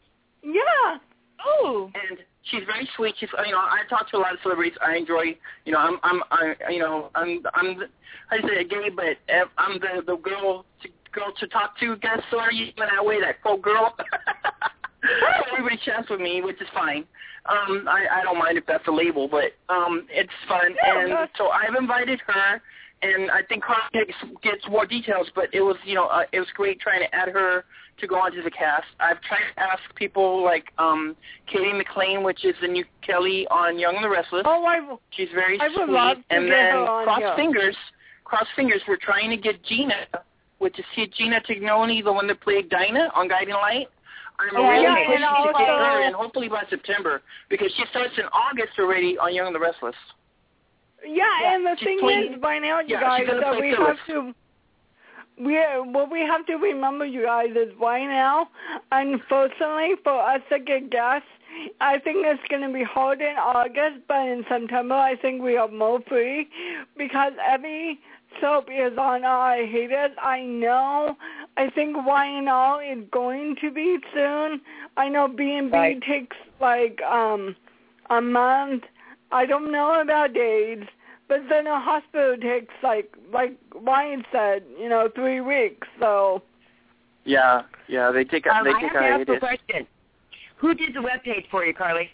Yeah. Oh. And she's very sweet. She's, I talk to a lot of celebrities. I enjoy, I'm how do you say it, gay, but I'm the girl to talk to. Guess sorry, in that way, that quote girl. Everybody chats with me, which is fine. I don't mind if that's a label, but it's fun. And so I've invited her, and I think Carly gets more details. But it was, it was great trying to add her to go onto the cast. I've tried to ask people like Katie McLean, which is the new Kelly on Young and the Restless. Oh, she's very I would sweet. love to and get then her on cross fingers, we're trying to get Gina, which is Gina Tignoni, the one that played Dinah on Guiding Light. I'm really pushing to get her, and hopefully by September, because she starts in August already on Young and the Restless. Yeah, and the thing is, by now, you guys, that we have to. What we have to remember, you guys, is right now, unfortunately, for us to get guests, I think it's going to be hard in August, but in September, I think we are more free, because every soap is on I Hate It. I know. I think YNL is going to be soon. I know B&B takes like a month. I don't know about days, but then a hospital takes like Ryan said, 3 weeks. So. Yeah, they take. I have to ask a question. Who did the webpage for you, Carly?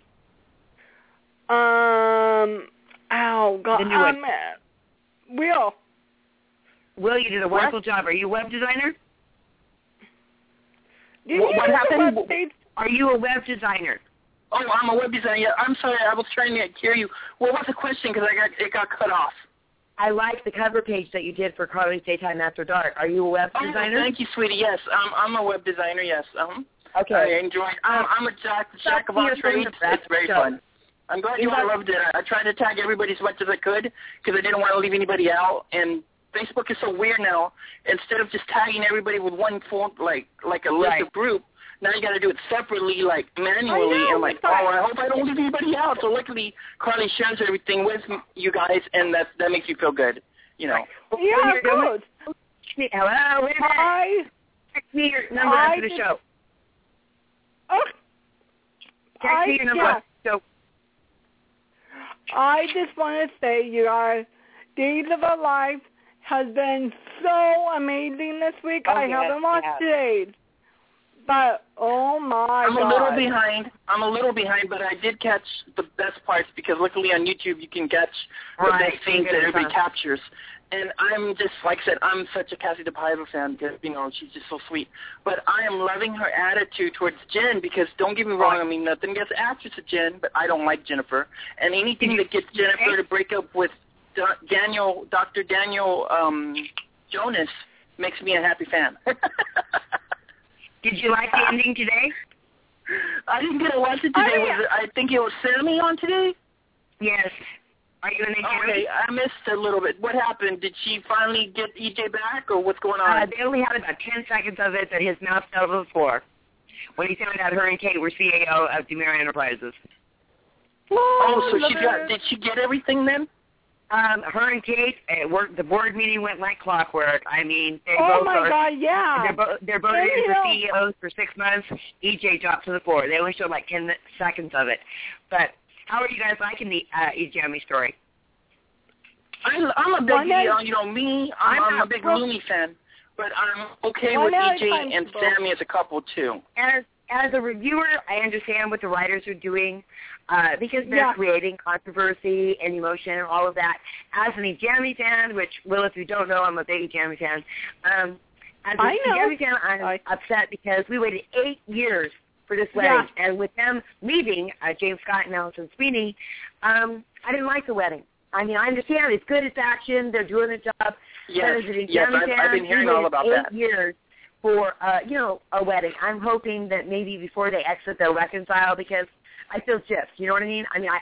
Oh God. The new one. Will. Will, you did a wonderful job. Are you a web designer? What happened? Are you a web designer? Oh, I'm a web designer. Yeah, I'm sorry, I was trying to hear you. What was the question? Because it got cut off. I like the cover page that you did for Carly's Daytime After Dark. Are you a web designer? Thank you, sweetie. Yes, I'm a web designer. Yes. Okay. I enjoy. I'm a jack of all trades. It's very fun. I'm glad you all loved it. I tried to tag everybody as much as I could because I didn't want to leave anybody out. And Facebook is so weird now. Instead of just tagging everybody with one phone, like a list of group, now you got to do it separately, like manually. And like, I hope I don't leave anybody out. So luckily, Carly shares everything with you guys, and that makes you feel good. Yeah, of course. Hello, wait a minute. Text me your number after the show. Text me your number after the show. I just want to say, you guys, Days of Our Life has been so amazing this week. I haven't watched today's. But, oh, my God. I'm a little behind, but I did catch the best parts because luckily on YouTube you can catch the best scenes that everybody captures. And I'm just, like I said, I'm such a Cassie DePaiva fan because, she's just so sweet. But I am loving her attitude towards Jen because, don't get me wrong, I mean, nothing gets actress to Jen, but I don't like Jennifer. And anything that gets Jennifer to break up with Dr. Daniel Jonas makes me a happy fan. Did you like the ending today? I didn't get to watch it today. I think it was Sammy on today? Yes. Are you in the Okay, I missed a little bit. What happened? Did she finally get EJ back, or what's going on? They only had about 10 seconds of it that his mouth fell to the floor when he found out her and Kate were CAO of DiMera Enterprises. Oh, so did she get everything then? Her and Kate, the board meeting went like clockwork. I mean, they both are. God, yeah. They're both in for CEOs for 6 months. EJ dropped to the floor. They only showed like 10 seconds of it. But how are you guys liking the EJME story? I'm a big, I'm a big Looney fan, but I'm okay with EJ and Sammy as a couple too. As a reviewer, I understand what the writers are doing because they're creating controversy and emotion and all of that. As an EJME fan, which, Will, if you don't know, I'm a big EJME fan. As an EJME fan, I'm upset because we waited 8 years for this wedding. Yeah. And with them leaving, James Scott and Allison Sweeney, I didn't like the wedding. I mean, I understand it's good, it's action, they're doing their job. Yes, I've been hearing all about that. 8 years for, a wedding. I'm hoping that maybe before they exit, they'll reconcile because I feel gypped. You know what I mean? I mean,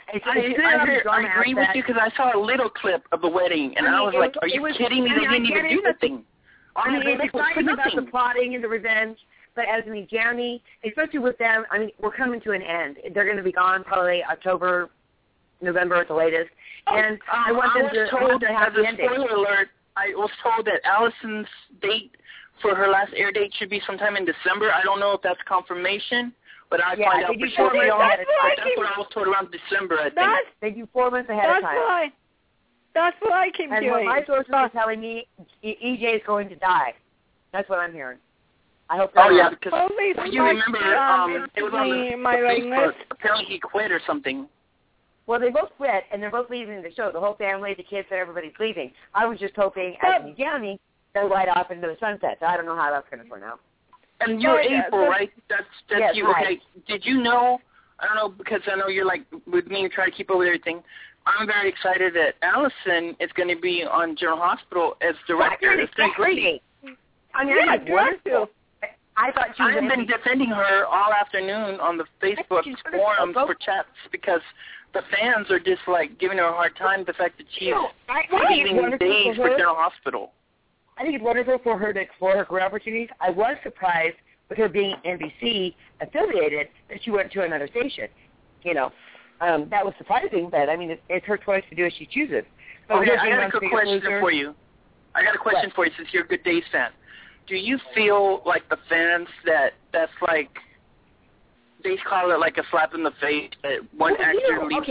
I agree with you because I saw a little clip of the wedding, and I was like, are you kidding me? They didn't even do nothing. I mean, it's not about the plotting and the revenge, but as an EJME, especially with them, I mean, we're coming to an end. They're going to be gone probably October, November at the latest. And I want them to have the ending. Spoiler alert, I was told that Allison's date for her last air date should be sometime in December. I don't know if that's confirmation But I find out for sure. That's what I was told around December, I think. They do 4 months ahead of time. That's what I keep doing. And what my sources are telling me, EJ is going to die. That's what I'm hearing. I hope that. Oh, yeah, because you remember, it was on the Facebook. Apparently he quit or something. Well, they both quit, and they're both leaving the show. The whole family, the kids, everybody's leaving. I was just hoping, as a Yami, they'll light off into the sunset. So I don't know how that's going to turn out. And you're April, right? That's yes, you. Right. Okay. Did you know? I don't know, because I know you're like with me, you try to keep up with everything. I'm very excited that Allison is going to be on General Hospital as director. It's been great. I mean, wonderful. I thought she was. I've been defending her all afternoon on the Facebook forums for chats because the fans are just like giving her a hard time. The fact that she's giving days for General Hospital. I think it's wonderful for her to explore her career opportunities. I was surprised with her being NBC affiliated that she went to another station. You know, that was surprising, but I mean, it's her choice to do as she chooses. But okay, I got a quick question for you. I got a question for you since you're a Good Days fan. Do you feel like the fans that's like, they call it like a slap in the face that one actor leaves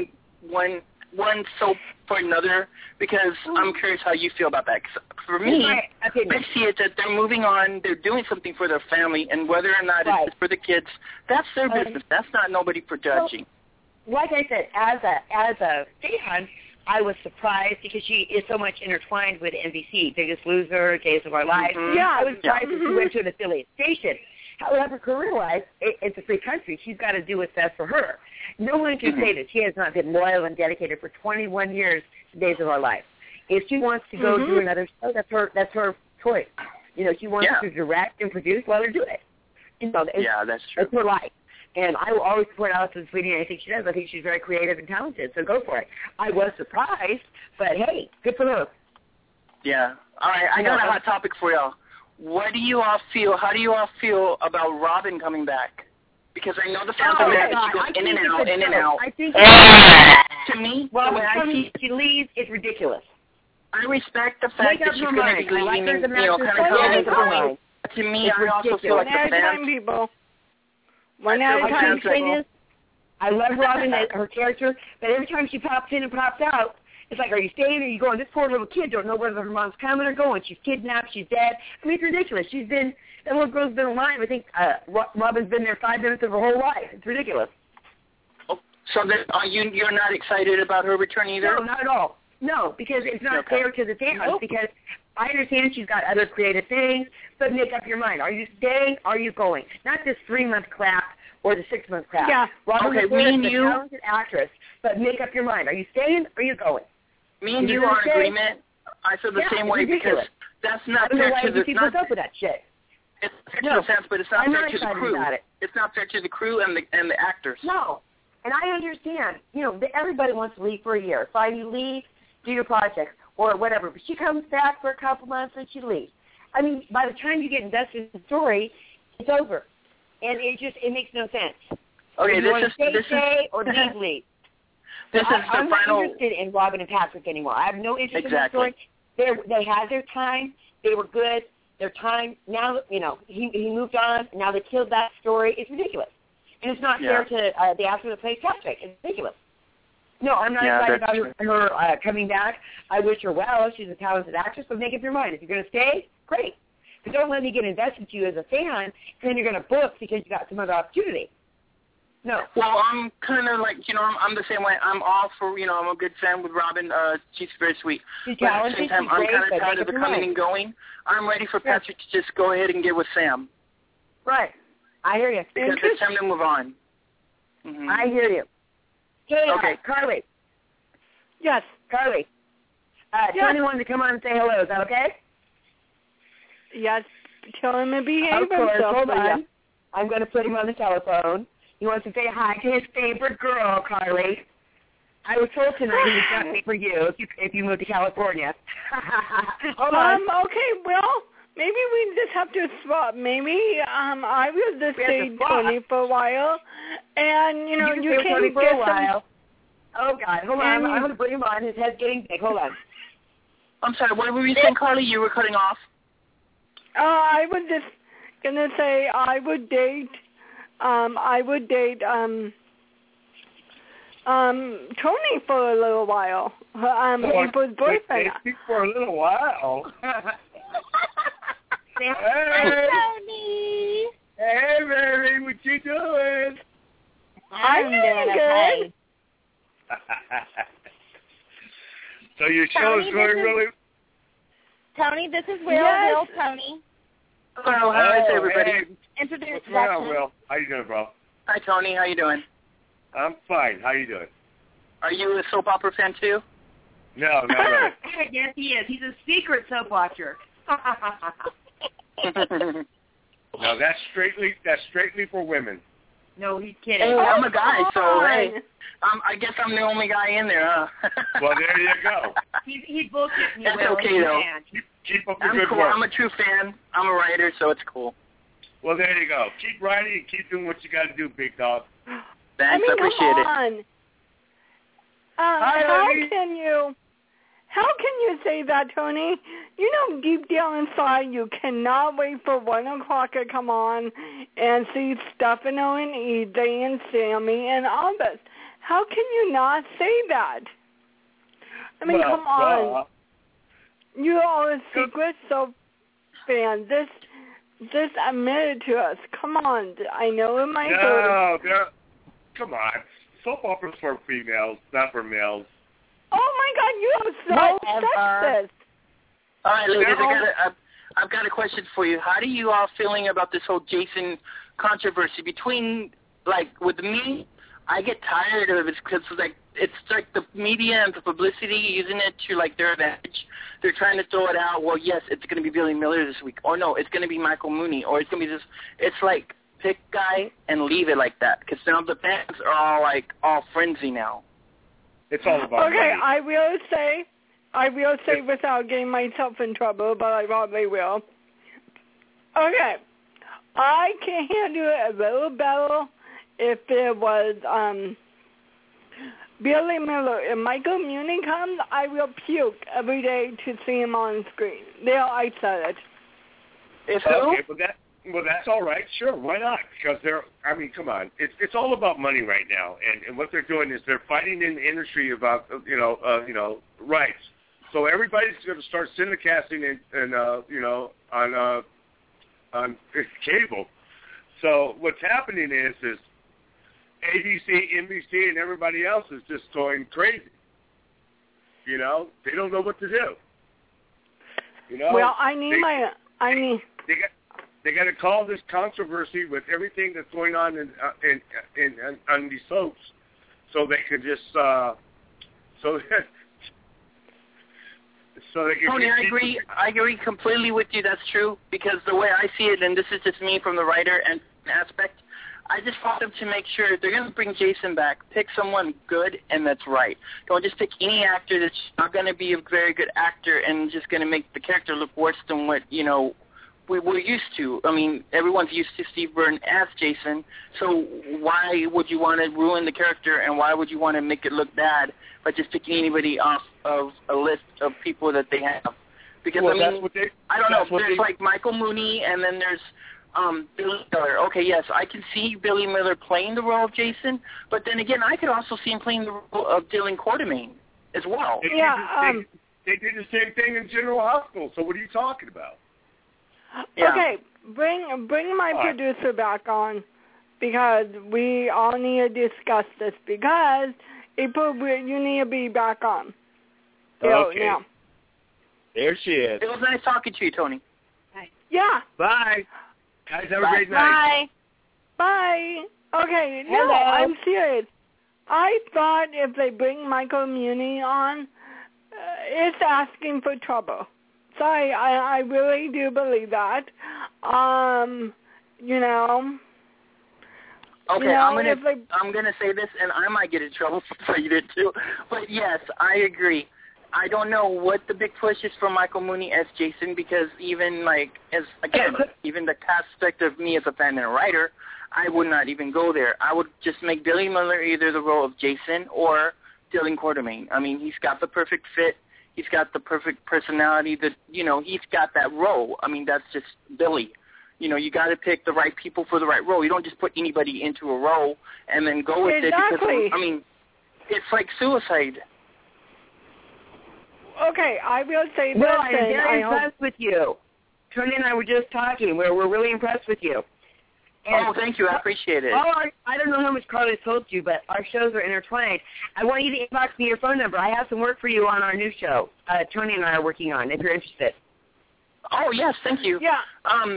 one soap for another? Because I'm curious how you feel about that. 'Cause for me, I see it that they're moving on, they're doing something for their family, and whether or not it's for the kids, that's their business. That's not nobody for judging. Like I said, as a fan, I was surprised because she is so much intertwined with NBC, Biggest Loser, Days of Our Lives. Mm-hmm. Yeah, I was surprised that she went to an affiliate station. However, career-wise, it's a free country. She's got to do what's best for her. No one can say that she has not been loyal and dedicated for 21 years to Days of Our Lives. If she wants to go do another show, that's her choice. You know, she wants to direct and produce, let her do it. You know, that's true. It's her life. And I will always support Allison Sweeney in anything she does. I think she's very creative and talented, so go for it. I was surprised, but hey, good for her. Yeah. All right, I got a hot topic for y'all. What do you all feel? How do you all feel about Robin coming back? Because I know the fans are mad that she goes in and out. I think to me, well, when she leaves, it's ridiculous. I respect the fact that she's going to be leaving, kind of going. To me, I also feel like the fans. I love Robin, her character, but every time she pops in and pops out, it's like, are you staying or are you going? This poor little kid don't know whether her mom's coming or going. She's kidnapped. She's dead. I mean, it's ridiculous. That little girl's been alive. I think Robin's been there 5 minutes of her whole life. It's ridiculous. Oh, so you're not excited about her return either? No, not at all. No, because it's not fair to the fans. Because I understand she's got other creative things, but make up your mind. Are you staying? Are you going? Not this 3-month crap or the 6-month crap. Yeah. Robin is a talented actress, but make up your mind. Are you staying? Or are you going? Me and you are in agreement. I feel the same way because that's not fair to the people up with that shit. It's fair to the fans, but it's not fair to the crew. It's not fair to the crew and the actors. No, and I understand. You know, everybody wants to leave for a year. Fine, you leave, do your projects or whatever. But she comes back for a couple months and she leaves. I mean, by the time you get invested in the story, it's over, and it makes no sense. Okay, this is or leave. I'm not interested in Robin and Patrick anymore. I have no interest in the story. They had their time. They were good. Their time. Now, you know, he moved on. Now they killed that story. It's ridiculous. And it's not fair to the actor that plays Patrick. It's ridiculous. No, I'm not excited about her coming back. I wish her well. She's a talented actress, but make up your mind. If you're going to stay, great. But don't let me get invested in you as a fan, and then you're going to book because you got some other opportunity. No. Well, I'm kind of like, you know, I'm the same way. I'm all for, you know, I'm a good fan with Robin. She's very sweet. But at the same time, I'm kind of tired of the coming and going. I'm ready for Patrick to just go ahead and get with Sam. Right. I hear you. Because it's time to move on. Mm-hmm. I hear you. Hey, Carly. Yes. Carly. Tony wanted to come on and say hello. Is that okay? Yes. Tell him to behave himself. Of course. Hold on. I'm going to put him on the telephone. He wants to say hi to his favorite girl, Carly. I was told tonight he was got me for you if you move to California. Hold on. Okay, well, maybe we just have to swap. Maybe I will just stay Tony for a while, and you know you can Tony for get a while. Oh God, hold on. I'm going to bring him on. His head's getting big. Hold on. I'm sorry. What were you saying, Carly? You were cutting off. I was just gonna say I would date I would date Tony for a little while. April's boyfriend. For a little while. Hey, Tony. Hey, baby, what you doing? I'm doing okay. So your show is going really... Tony, this is Will Tony. Hello, how is everybody? Hey. Introduce What's going on, yourself. Will? How you doing, bro? Hi, Tony. How you doing? I'm fine. How you doing? Are you a soap opera fan, too? No, not really. Yes, he is. He's a secret soap watcher. No, that's straightly for women. No, he's kidding. Hey, I'm a guy, so hey, I guess I'm the only guy in there, huh? Well, there you go. He's bullshitting you. That's okay, though. Keep up the I'm good cool. work. I'm a true fan. I'm a writer, so it's cool. Well, there you go. Keep writing and keep doing what you got to do, big dog. Thanks, I appreciate it. Come on. How can you say that, Tony? You know, deep down inside, you cannot wait for 1 o'clock to come on and see Stefano and EJ and Sammy and all this. How can you not say that? I mean, come on. You are a secret soap fan. Just admit it to us. Come on. I know it might hurt. No, come on. Soap opera's for females, not for males. Oh my God, you are so sexist. All right, ladies, I've got a question for you. How do you all feeling about this whole Jason controversy? Between, like, with me, I get tired of it because, like, it's like the media and the publicity using it to, like, their advantage. They're trying to throw it out. Well, yes, it's going to be Billy Miller this week. Or no, it's going to be Michael Mooney. Or it's going to be this. It's like pick guy and leave it like that because now the fans are all frenzy now. It's all about money. I will say without getting myself in trouble, but I probably will. Okay, I can handle it a little better if it was Billy Miller. If Michael Mooney comes, I will puke every day to see him on screen. There, I said it. Okay, well, that's all right. Sure, why not? Because come on. It's all about money right now, and what they're doing is they're fighting in the industry about rights. So everybody's going to start syndicasting and on cable. So what's happening is ABC, NBC, and everybody else is just going crazy. You know, they don't know what to do. You know. Well, They got to call this controversy with everything that's going on in these soaps, so they can just so they can. Tony, I agree completely with you. That's true because the way I see it, and this is just me from the writer and aspect, I just want them to make sure if they're going to bring Jason back, pick someone good and that's right. Don't just pick any actor that's not going to be a very good actor and just going to make the character look worse than what we're used to. I mean, everyone's used to Steve Byrne as Jason, so why would you want to ruin the character and why would you want to make it look bad by just picking anybody off of a list of people that they have? Because, I don't know. There's like Michael Mooney and then there's Billy Miller. Okay, yes, I can see Billy Miller playing the role of Jason, but then again, I could also see him playing the role of Dylan Quartermain as well. They did the same thing in General Hospital, so what are you talking about? Yeah. Okay, bring my producer back on because we all need to discuss this because April, you need to be back on. Okay. Now. There she is. It was nice talking to you, Tony. Bye. Yeah. Bye. Guys, have a great night. Bye. Okay, Hello. no, I'm serious. I thought if they bring Michael Mooney on, it's asking for trouble. Sorry, I really do believe that. Okay, I'm gonna say this, and I might get in trouble for you did too. But yes, I agree. I don't know what the big push is for Michael Mooney as Jason because even the aspect of me as a fan and a writer, I would not even go there. I would just make Billy Miller either the role of Jason or Dylan Quartermain. I mean, he's got the perfect fit. He's got the perfect personality that, he's got that role. I mean, that's just Billy. you got to pick the right people for the right role. You don't just put anybody into a role and then go with it because, it's like suicide. Okay, I will say this. Well, I'm very impressed with you. Tony and I were just talking. We're really impressed with you. And thank you. I appreciate it. I don't know how much Carly's told you, but our shows are intertwined. I want you to inbox me your phone number. I have some work for you on our new show. Tony and I are working on, if you're interested. Oh, yes, thank you. Yeah. I'd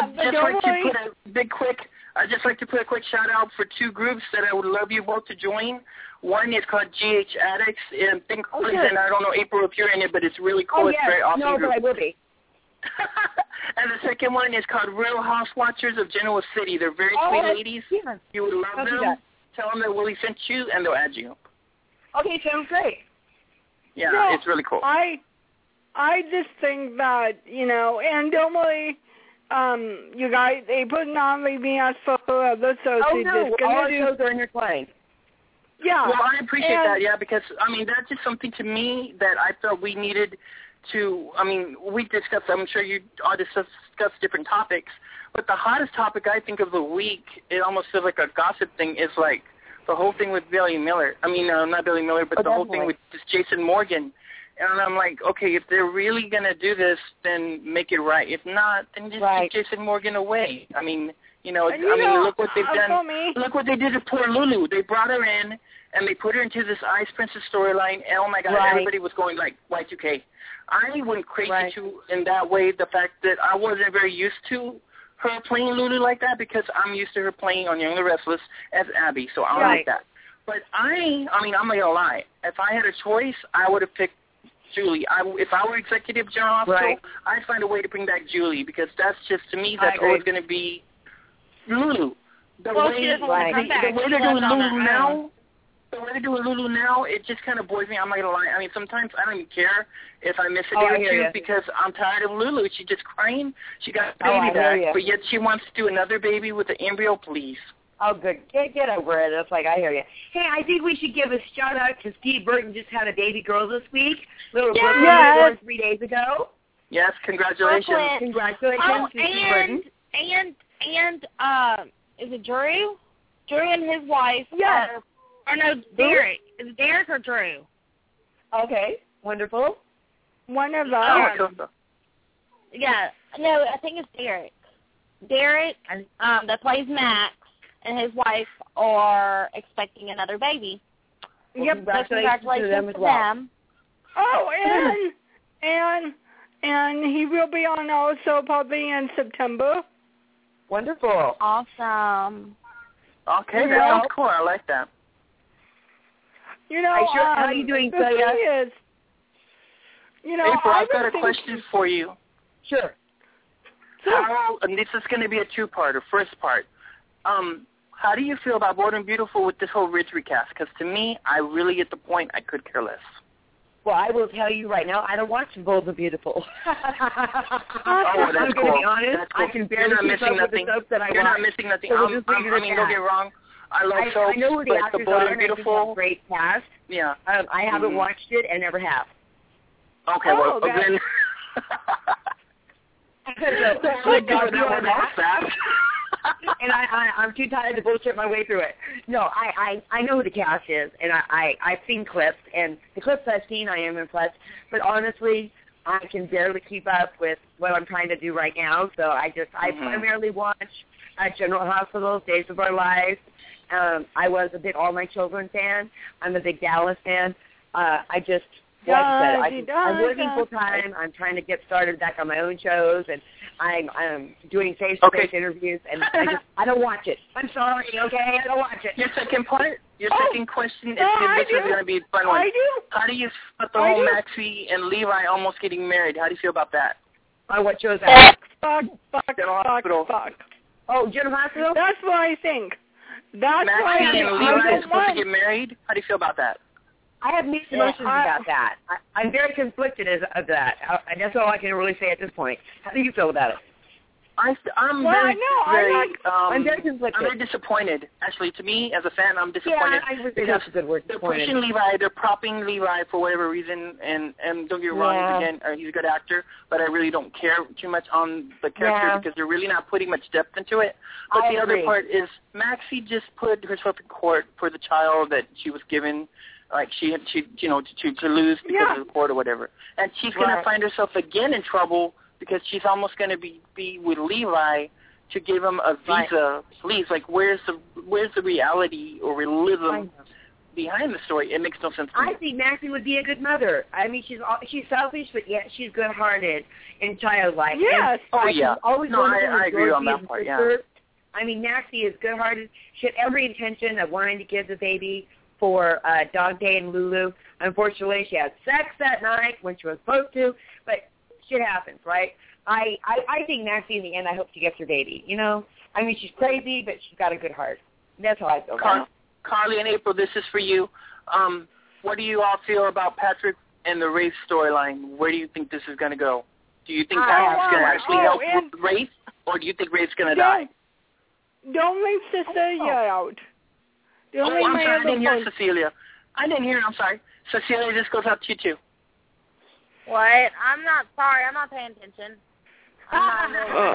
just like to put a quick shout-out for two groups that I would love you both to join. One is called GH Addicts, and I don't know, April, if you're in it, but it's really cool. It's very awesome group. But I will be. And the second one is called Real House Watchers of Genoa City. They're very sweet ladies. Yeah. You would love them. Tell them that Willie sent you, and they'll add you. Okay, sounds great. Yeah, it's really cool. I just think that, and don't worry, you guys, they put on leaving us for other shows. All our shows are intertwined. Yeah. Well, I appreciate that, because, that's just something to me that I felt we needed to, we discussed, I'm sure you all discussed different topics, but the hottest topic I think of the week, it almost feels like a gossip thing, is like the whole thing with Billy Miller. Not Billy Miller, but the whole thing with just Jason Morgan. And I'm like, okay, if they're really going to do this, then make it right. If not, then just keep Jason Morgan away. Look what they've done. Look what they did to poor Lulu. They brought her in, and they put her into this Ice Princess storyline, and oh, my God, everybody was going like Y2K. I went crazy, too, in that way, the fact that I wasn't very used to her playing Lulu like that because I'm used to her playing on Young and the Restless as Abby, so I don't like that. But I'm not going to lie. If I had a choice, I would have picked Julie. If I were executive General Hospital, I'd find a way to bring back Julie because that's just, to me, that's always going to be Lulu. The way they're doing Lulu now, it just kind of bores me. I'm not going to lie. Sometimes I don't even care if I miss a day or two because I'm tired of Lulu. She's just crying. She got a baby back, but yet she wants to do another baby with an embryo, please. Oh, good. Get over it. It's like, I hear you. Hey, I think we should give a shout-out to Steve Burton. Just had a baby girl this week. Little Brooklyn born 3 days ago. Yes, congratulations. Brooklyn. Congratulations, Steve Burton. And is it Drew? Drew and his wife. Yes. Derek. Is it Derek or Drew? Okay, wonderful. One of them. Yeah. No, I think it's Derek. Derek, that plays Max, and his wife are expecting another baby. Yep. Congratulations to them. Oh, and he will be on also probably in September. Wonderful. Awesome. Okay, that sounds cool. I like that. How are you doing, Celia? April, I've got a question for you. Sure. And this is going to be a two-parter. First part, how do you feel about Bold and Beautiful with this whole Ridge recast? Because to me, I really get the point. I could care less. Well, I will tell you right now, I don't watch Bold and Beautiful. I'm going to be honest. I can barely keep up with the soaps that I watch. You're not missing nothing. So don't get wrong. I love soaps, I know who the but actors the Bold are, and Beautiful. Great cast. Yeah. I haven't watched it and never have. Okay, well, then... And I'm too tired to bullshit my way through it. No, I know who the cast is, and I've seen clips, and the clips I've seen, I am impressed. But honestly, I can barely keep up with what I'm trying to do right now. So I primarily watch General Hospital, Days of Our Lives. I was a big All My Children fan. I'm a big Dallas fan. Like I said, I'm working full time. I'm trying to get started back on my own shows, and I'm doing face-to-face interviews, and I don't watch it. I'm sorry, okay? I don't watch it. Your second question is this is going to be a fun one. How do you feel about the whole Maxie and Levi almost getting married? How do you feel about that? On what show is that? Fuck. Oh, General Hospital? That's what I think. Maxie and Levi are supposed to get married? How do you feel about that? I have mixed emotions about that. I'm very conflicted of that. That's all I can really say at this point. How do you feel about it? I'm very disappointed. Actually, to me, as a fan, I'm disappointed. Yeah, I would say that's a good word. They're pushing Levi. They're propping Levi for whatever reason. And don't get me wrong, he's a good actor, but I really don't care too much on the character because they're really not putting much depth into it. But the other part is Maxie just put herself in court for the child that she was given. Like she to lose because of the court or whatever, and she's gonna find herself again in trouble because she's almost gonna be with Levi to give him a visa. Please, like where's the reality or realism behind the story? It makes no sense to me. I think Maxie would be a good mother. I mean, she's selfish, but yet she's good-hearted and childlike. Yes. Always I agree on that part. Yeah. I mean, Maxie is good-hearted. She had every intention of wanting to give the baby for Dog Day and Lulu. Unfortunately, she had sex that night when she was supposed to, but shit happens, right? I think Maxie, in the end, I hope she gets her baby, you know? I mean, she's crazy, but she's got a good heart. That's how I feel. Carly and April, this is for you. What do you all feel about Patrick and the Rafe storyline? Where do you think this is going to go? Do you think Patrick's going to actually help with Rafe, or do you think Rafe's going to die? Don't leave Cecilia out. I'm sorry, I didn't hear Cecilia. I didn't hear. I'm sorry. Cecilia, this goes out to you too. What? I'm not sorry. I'm not paying attention. I'm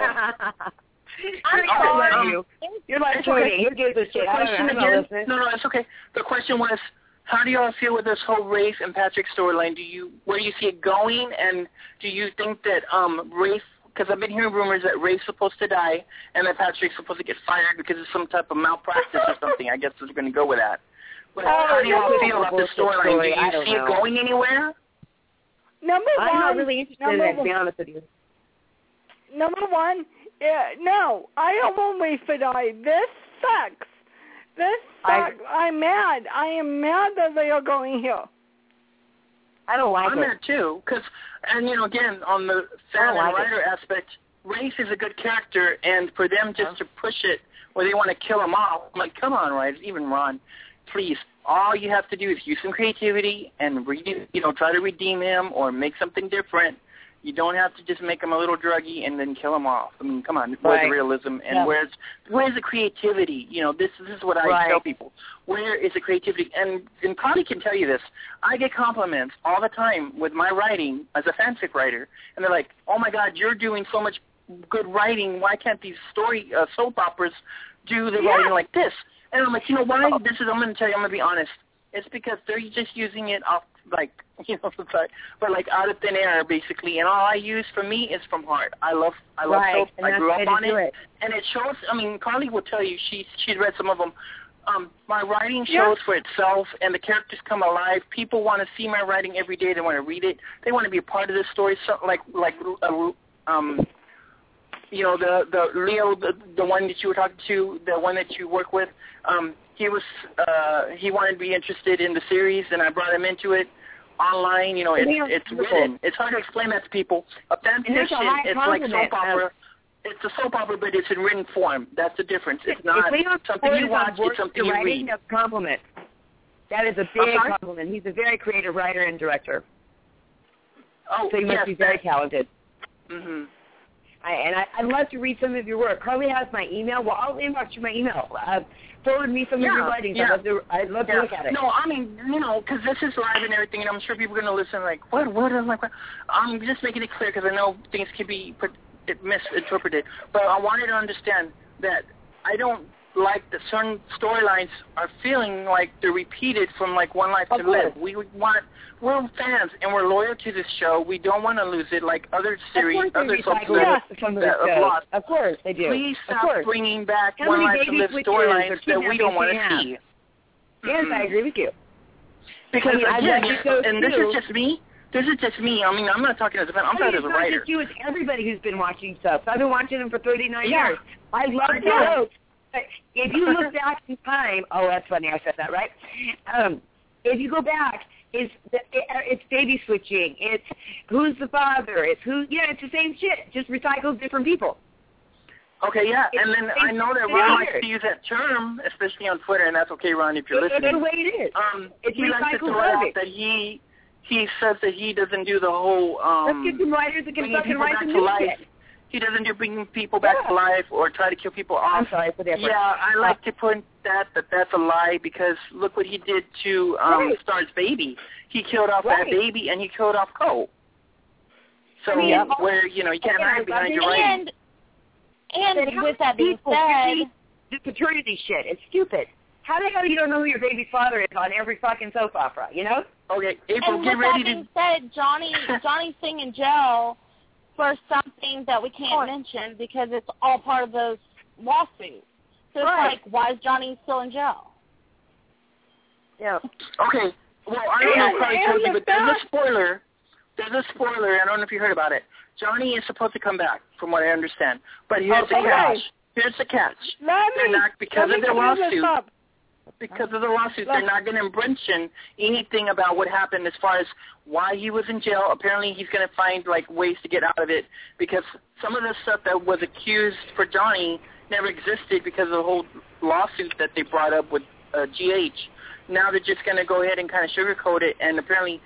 sorry. You're like Tony. You give this shit. No, it's okay. The question was, how do y'all feel with this whole Rafe and Patrick storyline? Where do you see it going? And do you think that Rafe? Because I've been hearing rumors that Rafe's supposed to die and that Patrick's supposed to get fired because of some type of malpractice or something. I guess we're going to go with that. But how do you all feel about this storyline? Do you see it going anywhere? I'm not really interested in it, to be honest with you. Number one, no, I don't want Rafe to die. This sucks. I'm mad. I am mad that they are going here. I don't like I'm mad too, and again, on the fan and writer aspect, Rafe is a good character, and for them just to push it where they want to kill him off, I'm like, come on, writers, even Ron, please, all you have to do is use some creativity and try to redeem him or make something different. You don't have to just make him a little druggy and then kill him off. I mean, come on, where's the realism and where's the creativity? This is what I tell people. Where is the creativity? And Connie can tell you this. I get compliments all the time with my writing as a fanfic writer, and they're like, "Oh my God, you're doing so much good writing. Why can't these soap operas do the writing like this?" And I'm like, you know why? I'm going to tell you. I'm going to be honest. It's because they're just using it off but like out of thin air, basically. And all I use for me is from heart. I love soap. I grew up on it, and it shows. I mean, Carly will tell you she's read some of them. My writing shows for itself, and the characters come alive. People want to see my writing every day. They want to read it. They want to be a part of this story. So, the Leo, the one that you were talking to, the one that you work with. He wanted to be interested in the series, and I brought him into it online. It's written. It's hard to explain that to people. A fan fiction, it's like soap opera. It's a soap opera, but it's in written form. That's the difference. It's not something you watch. It's something you read. That's a compliment. That is a big compliment. He's a very creative writer and director. Oh, so he must be very talented. Mm-hmm. I'd love to read some of your work. Carly has my email. Well, I'll inbox you my email. Forward me some of your writings. I'd love to look at it. No, I mean, because this is live and everything, and I'm sure people are going to listen like, what? I'm like, I'm just making it clear because I know things can be misinterpreted. But I wanted to understand that I don't like that certain storylines are feeling like they're repeated from like One Life to Live. We're fans and we're loyal to this show. We don't want to lose it like other series, other soaps that have lost. Of course they do. Please stop bringing back One Life to Live storylines that we don't want to see. Yes, I agree with you. Because again, and this is just me. I mean, I'm not talking as a fan. I'm talking as a writer. It's not just you. It's everybody who's been watching stuff. I've been watching them for 39 years. I love the show. If you look back in time, that's funny. I said that, right? If you go back, it's baby switching. It's who's the father. It's it's the same shit. Just recycles different people. Okay, yeah, and then I know that Ron likes to use that term, especially on Twitter, and that's okay, Ron, if you're listening. That's the way it is. He likes to throw out that he says that he doesn't do the whole let's get some writers that can fucking write some new shit. He doesn't do bring people back to life or try to kill people off. I'm sorry for that. Yeah, I like to put that's a lie because look what he did to Star's baby. He killed off that baby and he killed off Cole. So where you can't hide behind your writing. And with that being said, the paternity shit, it's stupid. How the hell you don't know who your baby's father is on every fucking soap opera, Okay, April, and get ready to... with that being said, Johnny's staying in jail for something that we can't mention because it's all part of those lawsuits. So it's like, why is Johnny still in jail? Yeah. Okay, well, I don't know if I told you, but there's a spoiler. I don't know if you heard about it. Johnny is supposed to come back, from what I understand. But here's the catch. Because of their lawsuit. Because of the lawsuit, they're not going to mention anything about what happened as far as why he was in jail. Apparently, he's going to find ways to get out of it because some of the stuff that was accused for Johnny never existed because of the whole lawsuit that they brought up with GH. Now they're just going to go ahead and kind of sugarcoat it, and apparently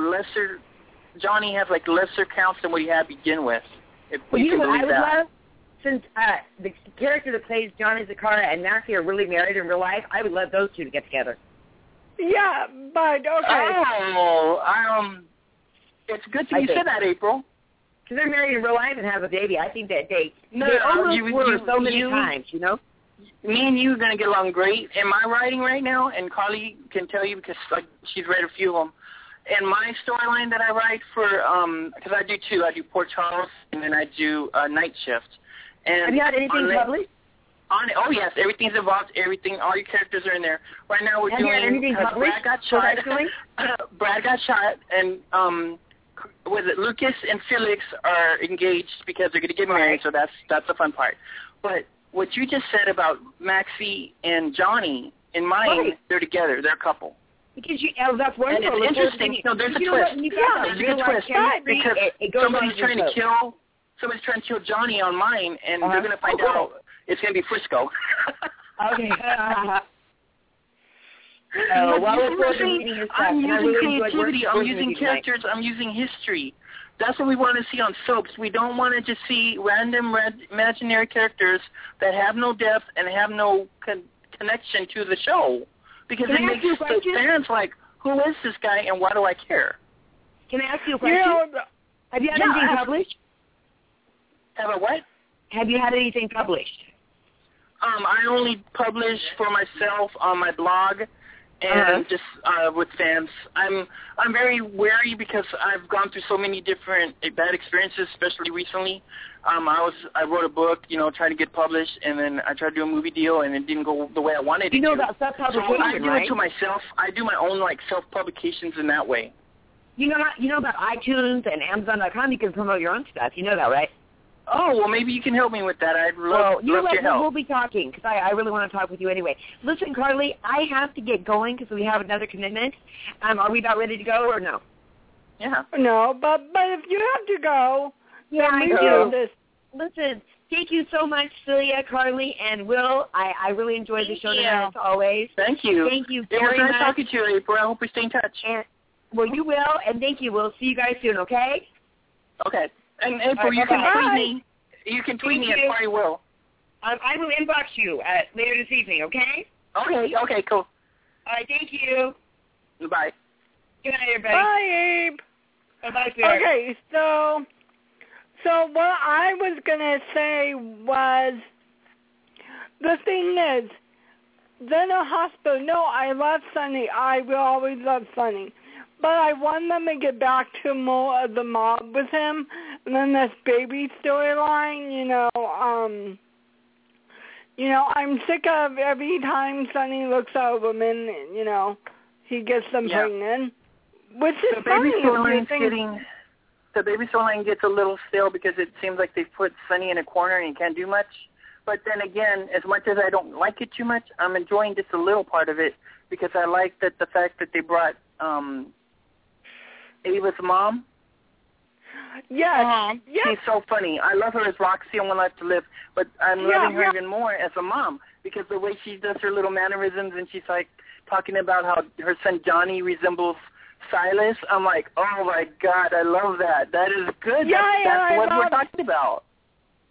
Johnny has lesser counts than what he had to begin with. If you can believe that. Since the character that plays Johnny Zakara and Maxie are really married in real life, I would love those two to get together. Yeah, but okay. Oh, it's good that you said that, April. Because they're married in real life and have a baby. I think that they almost were so many times, Me and you are going to get along great. In my writing right now, and Carly can tell you because she's read a few of them, and my storyline that I write for, because I do two. I do Port Charles, and then I do Night Shift. And have you had anything published? Oh, yes. Everything's involved. Everything. All your characters are in there. Right now we're doing... Have you had anything published? Brad got shot, and Lucas and Felix are engaged because they're going to get married, so that's the fun part. But what you just said about Maxie and Johnny, in mine, they're together. They're a couple. Because that's wonderful. And it's interesting. No, there's a twist. There's a good twist. Because somebody's trying to kill Johnny on mine, and they're going to find out it's going to be Frisco. Okay. I'm using creativity. I'm using characters. I'm using history. That's what we want to see on soaps. We don't want to just see random imaginary characters that have no depth and have no connection to the show. Because it makes the fans like, who is this guy and why do I care? Can I ask you a question? Have you had anything published? Have a what? Have you had anything published? I only publish for myself on my blog and just with fans. I'm very wary because I've gone through so many different bad experiences, especially recently. I wrote a book, trying to get published, and then I tried to do a movie deal, and it didn't go the way I wanted it to. You know about self-publication, so I do it to myself. I do my own self-publications in that way. You know about iTunes and Amazon.com. You can promote your own stuff. You know that, right? Oh, well, maybe you can help me with that. I'd love your help. We'll be talking because I really want to talk with you anyway. Listen, Carly, I have to get going because we have another commitment. Are we about ready to go or no? Yeah. No, but if you have to go, then we do this. Listen, thank you so much, Celia, Carly, and Will. I really enjoyed the show tonight, as always. Thank you. Thank you very much. It was nice talking to you, April. I hope we stay in touch. You will, and thank you. We'll see you guys soon, okay? Okay. And April, you can tweet me. You can tweet me at Party Will. I will inbox you later this evening, okay? Okay, cool. All right, thank you. Bye. Good night, everybody. Bye, Abe. Bye, sweetheart. Okay, so what I was going to say was, the thing is, then a hospital, no, I love Sonny. I will always love Sonny. But I want them to get back to more of the mob with him. And then this baby storyline, I'm sick of every time Sonny looks at a woman, he gets them pregnant. Which is funny. The baby storyline gets a little stale because it seems like they've put Sonny in a corner and he can't do much. But then again, as much as I don't like it too much, I'm enjoying just a little part of it because I like the fact that they brought Ava's mom. Yes. She's so funny. I love her as Roxy on One Life to Live, but I'm loving her even more as a mom because the way she does her little mannerisms and she's talking about how her son Johnny resembles Silas. I'm like, oh my God, I love that. That is good. That's what we're talking about.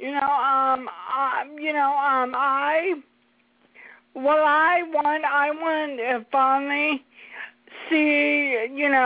I want to finally see,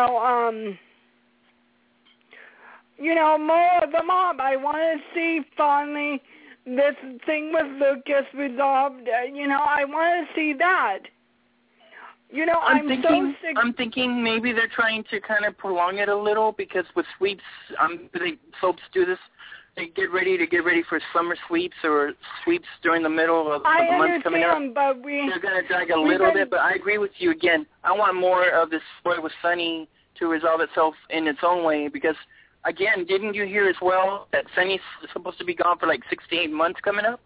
more of the mob. I want to see finally this thing with Lucas resolved. I want to see that. I'm so sick. I'm thinking maybe they're trying to kind of prolong it a little because with sweeps, soaps do this. They get ready for summer sweeps or sweeps during the middle of the month coming up. But they're going to drag a little bit, but I agree with you again. I want more of this story with Sunny to resolve itself in its own way because, again, didn't you hear as well that Sunny's supposed to be gone for like 6 to 8 months coming up?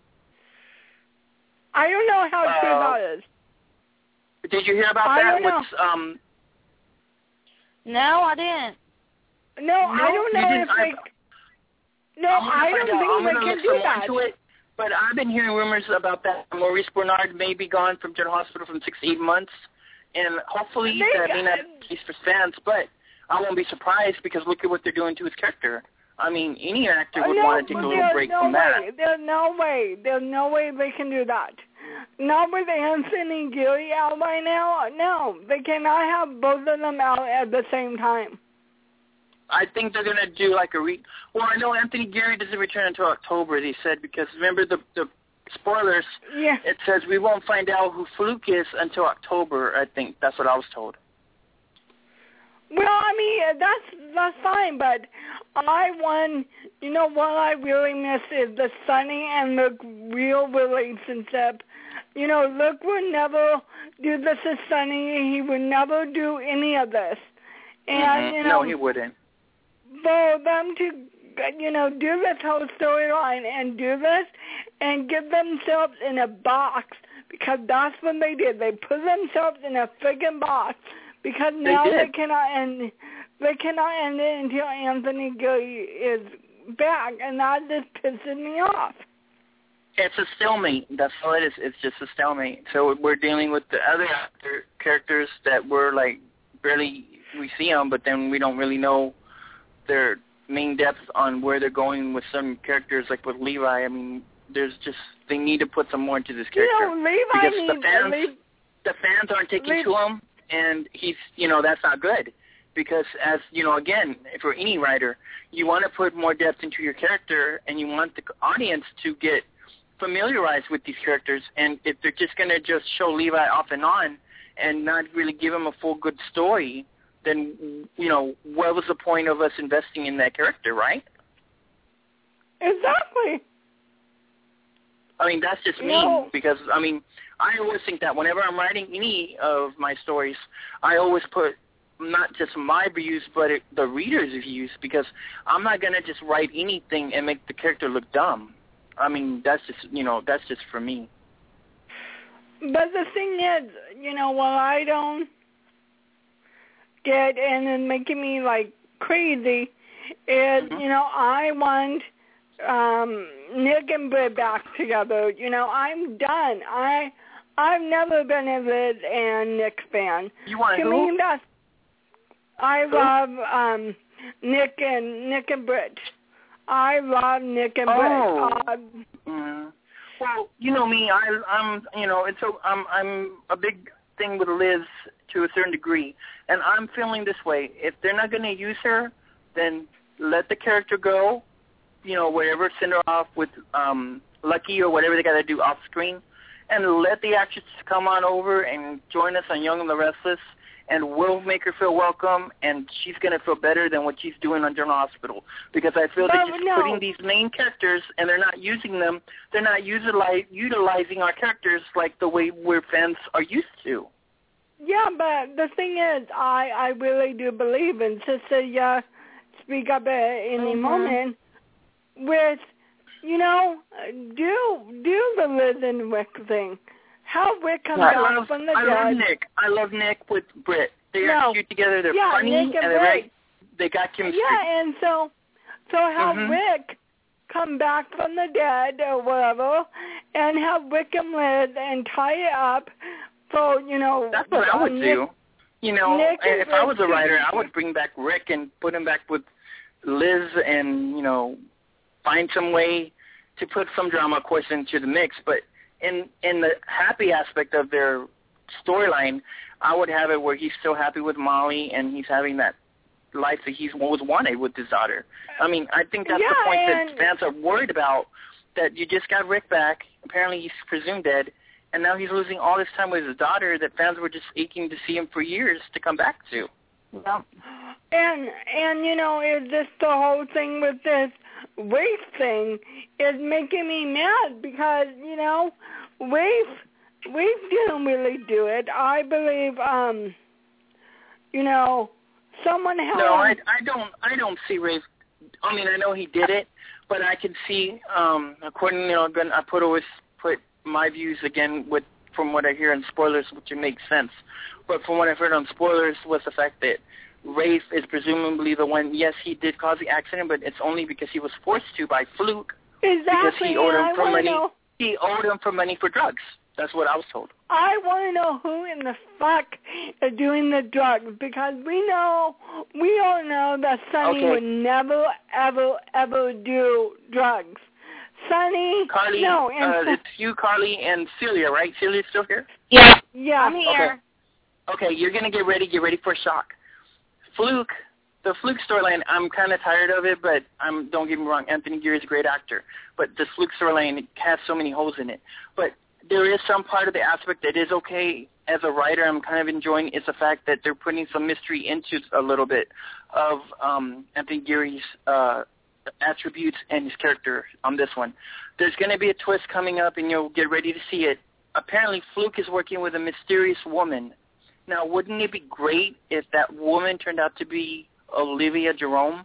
I don't know how true that is. Did you hear about that? No, I didn't. No, I don't know if they... No, I don't think they can do that. But I've been hearing rumors about that. Maurice Bernard may be gone from General Hospital from 6 to 8 months, and hopefully that may not be the case for Sands, but I won't be surprised because look at what they're doing to his character. I mean, any actor would want to take a little break from that. There's no way they can do that. Not with Anthony Geary out right now. No, they cannot have both of them out at the same time. I think they're going to do like well, I know Anthony Geary doesn't return until October, they said, because remember the spoilers, it says we won't find out who Fluke is until October, I think. That's what I was told. Well, I mean, that's fine, but what I really miss is the Sunny and Luke real relationship. Luke would never do this to Sunny. He would never do any of this. And, no, he wouldn't. For them to, do this whole storyline and do this and get themselves in a box, because that's what they did. They put themselves in a friggin' box, because now they cannot end it until Anthony Geary is back, and that just pisses me off. It's a stalemate. That's all it is. It's just a stalemate. So we're dealing with the other characters that we're like barely, we see them, but then we don't really know their main depth on where they're going with some characters, like with Levi. I mean, they need to put some more into this character. Levi because the fans aren't taking to him, and he's, that's not good. Because as, again, for any writer, you want to put more depth into your character, and you want the audience to get familiarized with these characters. And if they're just going to just show Levi off and on and not really give him a full good story, then, what was the point of us investing in that character, right? Exactly. I mean, that's just me, because, I mean, I always think that whenever I'm writing any of my stories, I always put not just my views, but the reader's views, because I'm not going to just write anything and make the character look dumb. I mean, that's just, that's just for me. But the thing is, what I don't get, and it's making me like crazy, is, I want Nick and Britt back together. I'm done. I've never been a Liz and Nick fan. You want to who? Me, I love Nick and Britt. I love Nick and Britt. Well, you know me. I'm a big thing with Liz to a certain degree, and I'm feeling this way. If they're not going to use her, then let the character go. Whatever, send her off with Lucky or whatever they got to do off screen, and let the actress come on over and join us on Young and the Restless, and we'll make her feel welcome, and she's going to feel better than what she's doing on General Hospital. Because I feel they're just putting these main characters, and they're not using them. They're not utilizing our characters like the way we're fans are used to. Yeah, but the thing is, I really do believe in Sister Speak Up at any moment with, do the Liz and Rick thing. How Rick comes out from the dead. I love Nick with Britt. They are cute together. They're funny, and they got chemistry. Yeah, and so have Rick come back from the dead or whatever, and have Rick and Liz and tie it up. So, that's what I would do. If I was a writer, I would bring back Rick and put him back with Liz and, find some way to put some drama, of course, into the mix. But in the happy aspect of their storyline, I would have it where he's still happy with Molly and he's having that life that he's always wanted with his daughter. I mean, I think that's the point that fans are worried about, that you just got Rick back. Apparently he's presumed dead, and now he's losing all this time with his daughter that fans were just aching to see him for years to come back to. Yep. And you know, it's just the whole thing with this Rafe thing is making me mad because, you know, Rafe didn't really do it. I believe, you know, someone had... No, I don't see Rafe. I mean, I know he did it, but I can see, according, you know, I always put my views again from what I hear in spoilers, which makes sense. But from what I've heard on spoilers was the fact that Rafe is presumably the one. Yes, he did cause the accident, but it's only because he was forced to by Fluke. Exactly. Because he owed him for money. He owed him for money for drugs. That's what I was told. I want to know who in the fuck is doing the drugs, because we all know that Sonny would never, ever, ever do drugs. Sonny, Carly, no, it's you, Carly, and Celia, right? Celia's still here? Yeah. Yeah. I'm here. Okay, you're going to get ready for a shock. The Fluke storyline, I'm kind of tired of it, but don't get me wrong, Anthony Geary is a great actor, but the Fluke storyline has so many holes in it. But there is some part of the aspect that is okay. As a writer, I'm kind of enjoying is the fact that they're putting some mystery into a little bit of Anthony Geary's attributes and his character on this one. There's going to be a twist coming up, and you'll get ready to see it. Apparently, Fluke is working with a mysterious woman. Now, wouldn't it be great if that woman turned out to be Olivia Jerome?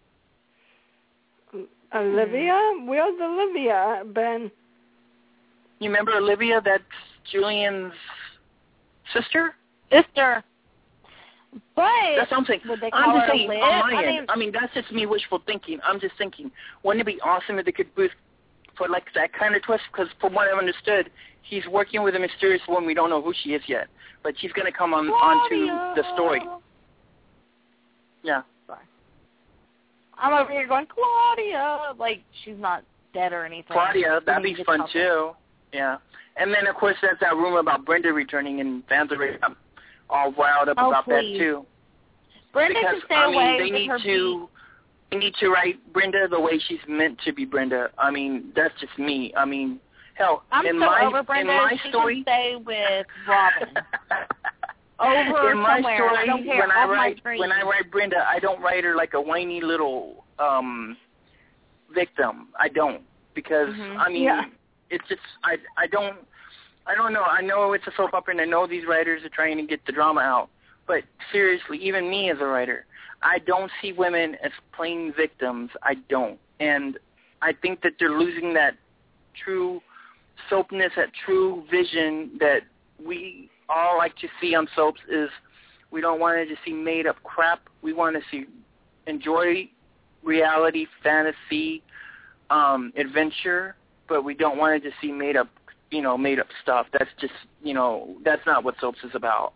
Olivia? Where's Olivia, Ben? You remember Olivia? That's Julian's sister? Sister. But that's what I'm saying. I'm just saying on my end. I mean, that's just me wishful thinking. I'm just thinking, wouldn't it be awesome if they could put like that kind of twist? Because from what I've understood, he's working with a mysterious woman. We don't know who she is yet, but she's going to come onto the story. Yeah. Sorry. I'm over here going, Claudia. Like, she's not dead or anything. Claudia, that'd be fun too. Yeah. And then, of course, there's that rumor about Brenda returning, and fans are all riled up about that too. Brenda because, can stay away they need to write Brenda the way she's meant to be Brenda. I mean, that's just me. I mean, hell, I'm in so my over Brenda. in my she story, can stay with Robin. Over in my somewhere. story, I don't care. when I write Brenda, I don't write her like a whiny little victim. I don't, because I mean, it's just I don't know. I know it's a soap opera, and I know these writers are trying to get the drama out. But seriously, even me as a writer, I don't see women as plain victims. I don't. And I think that they're losing that true soapness, that true vision that we all like to see on soaps. Is we don't want to just see made-up crap. We want to enjoy reality, fantasy, adventure, but we don't want to just see made-up stuff. That's just, that's not what soaps is about.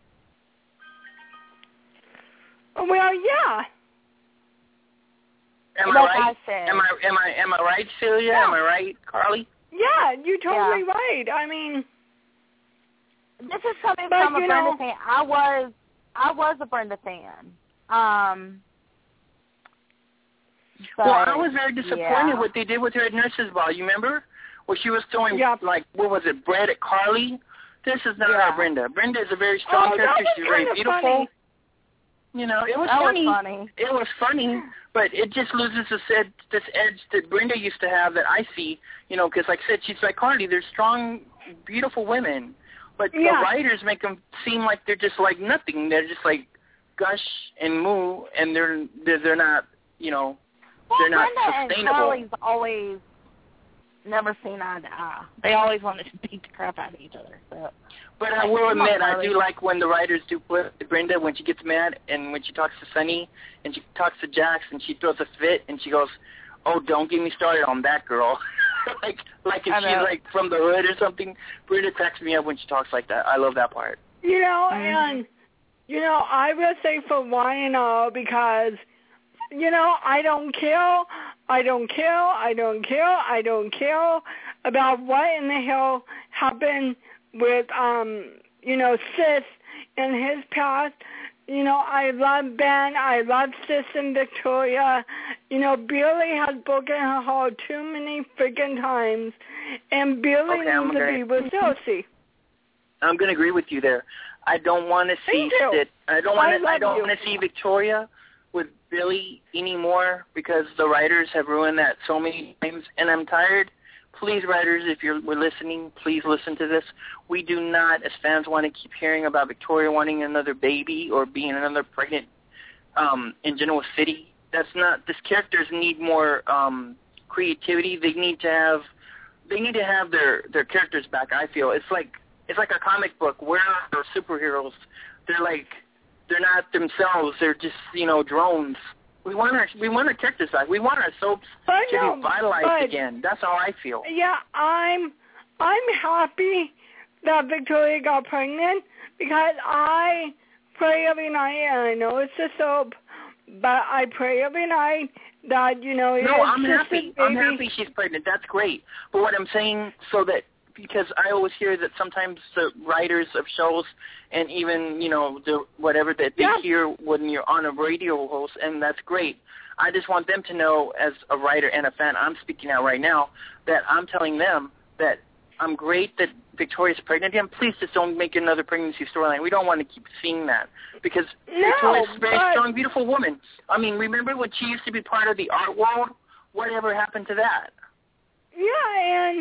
Well, yeah. Am I right? Am I right, Celia? Yeah. Am I right, Carly? Yeah, you're totally right. I mean, this is coming from a Brenda fan. I was a Brenda fan. Well, I was very disappointed what they did with her at Nurses Ball. You remember? Where she was throwing, like, what was it, bread at Carly? This is not our Brenda. Brenda is a very strong character. She's very beautiful. Funny. It was funny. It was funny, but it just loses this edge that Brenda used to have that I see, because like I said, she's like Carly. They're strong, beautiful women, but the writers make them seem like they're just like nothing. They're just like gush and moo, and they're not, they're not Brenda sustainable. And Carly's always never seen eye to eye. They always wanted to beat the crap out of each other. So. But I will admit, I do like when the writers do put Brenda when she gets mad and when she talks to Sonny and she talks to Jax and she throws a fit and she goes, "Oh, don't get me started on that girl." like if she's like from the hood or something. Brenda cracks me up when she talks like that. I love that part. And I will say for YNO because I don't care I don't care about what in the hell happened with, Sis in his past. I love Ben. I love Sis and Victoria. Billy has broken her heart too many freaking times, and Billy needs to be with Josie. I'm going to agree with you there. I don't want to see I don't want to see Victoria with Billy anymore because the writers have ruined that so many times, and I'm tired. Please, writers, if we're listening, please listen to this. We do not, as fans, want to keep hearing about Victoria wanting another baby or being another pregnant in Genoa City. That's not. These characters need more creativity. They need to have their characters back. I feel it's like a comic book. Where are superheroes? They're not themselves. They're just drones. We want our characters back. We want our soaps to be vitalized again. That's how I feel. Yeah, I'm happy that Victoria got pregnant because I pray every night, and I know it's a soap, but I pray every night that No, I'm happy. I'm happy she's pregnant. That's great. But what I'm saying, because I always hear that sometimes the writers of shows and even, whatever that they hear when you're on a radio host, and that's great. I just want them to know, as a writer and a fan, I'm speaking out right now, that I'm telling them that I'm great that Victoria's pregnant again. Please just don't make another pregnancy storyline. We don't want to keep seeing that because Victoria's a very strong, beautiful woman. I mean, remember when she used to be part of the art world? Whatever happened to that? Yeah,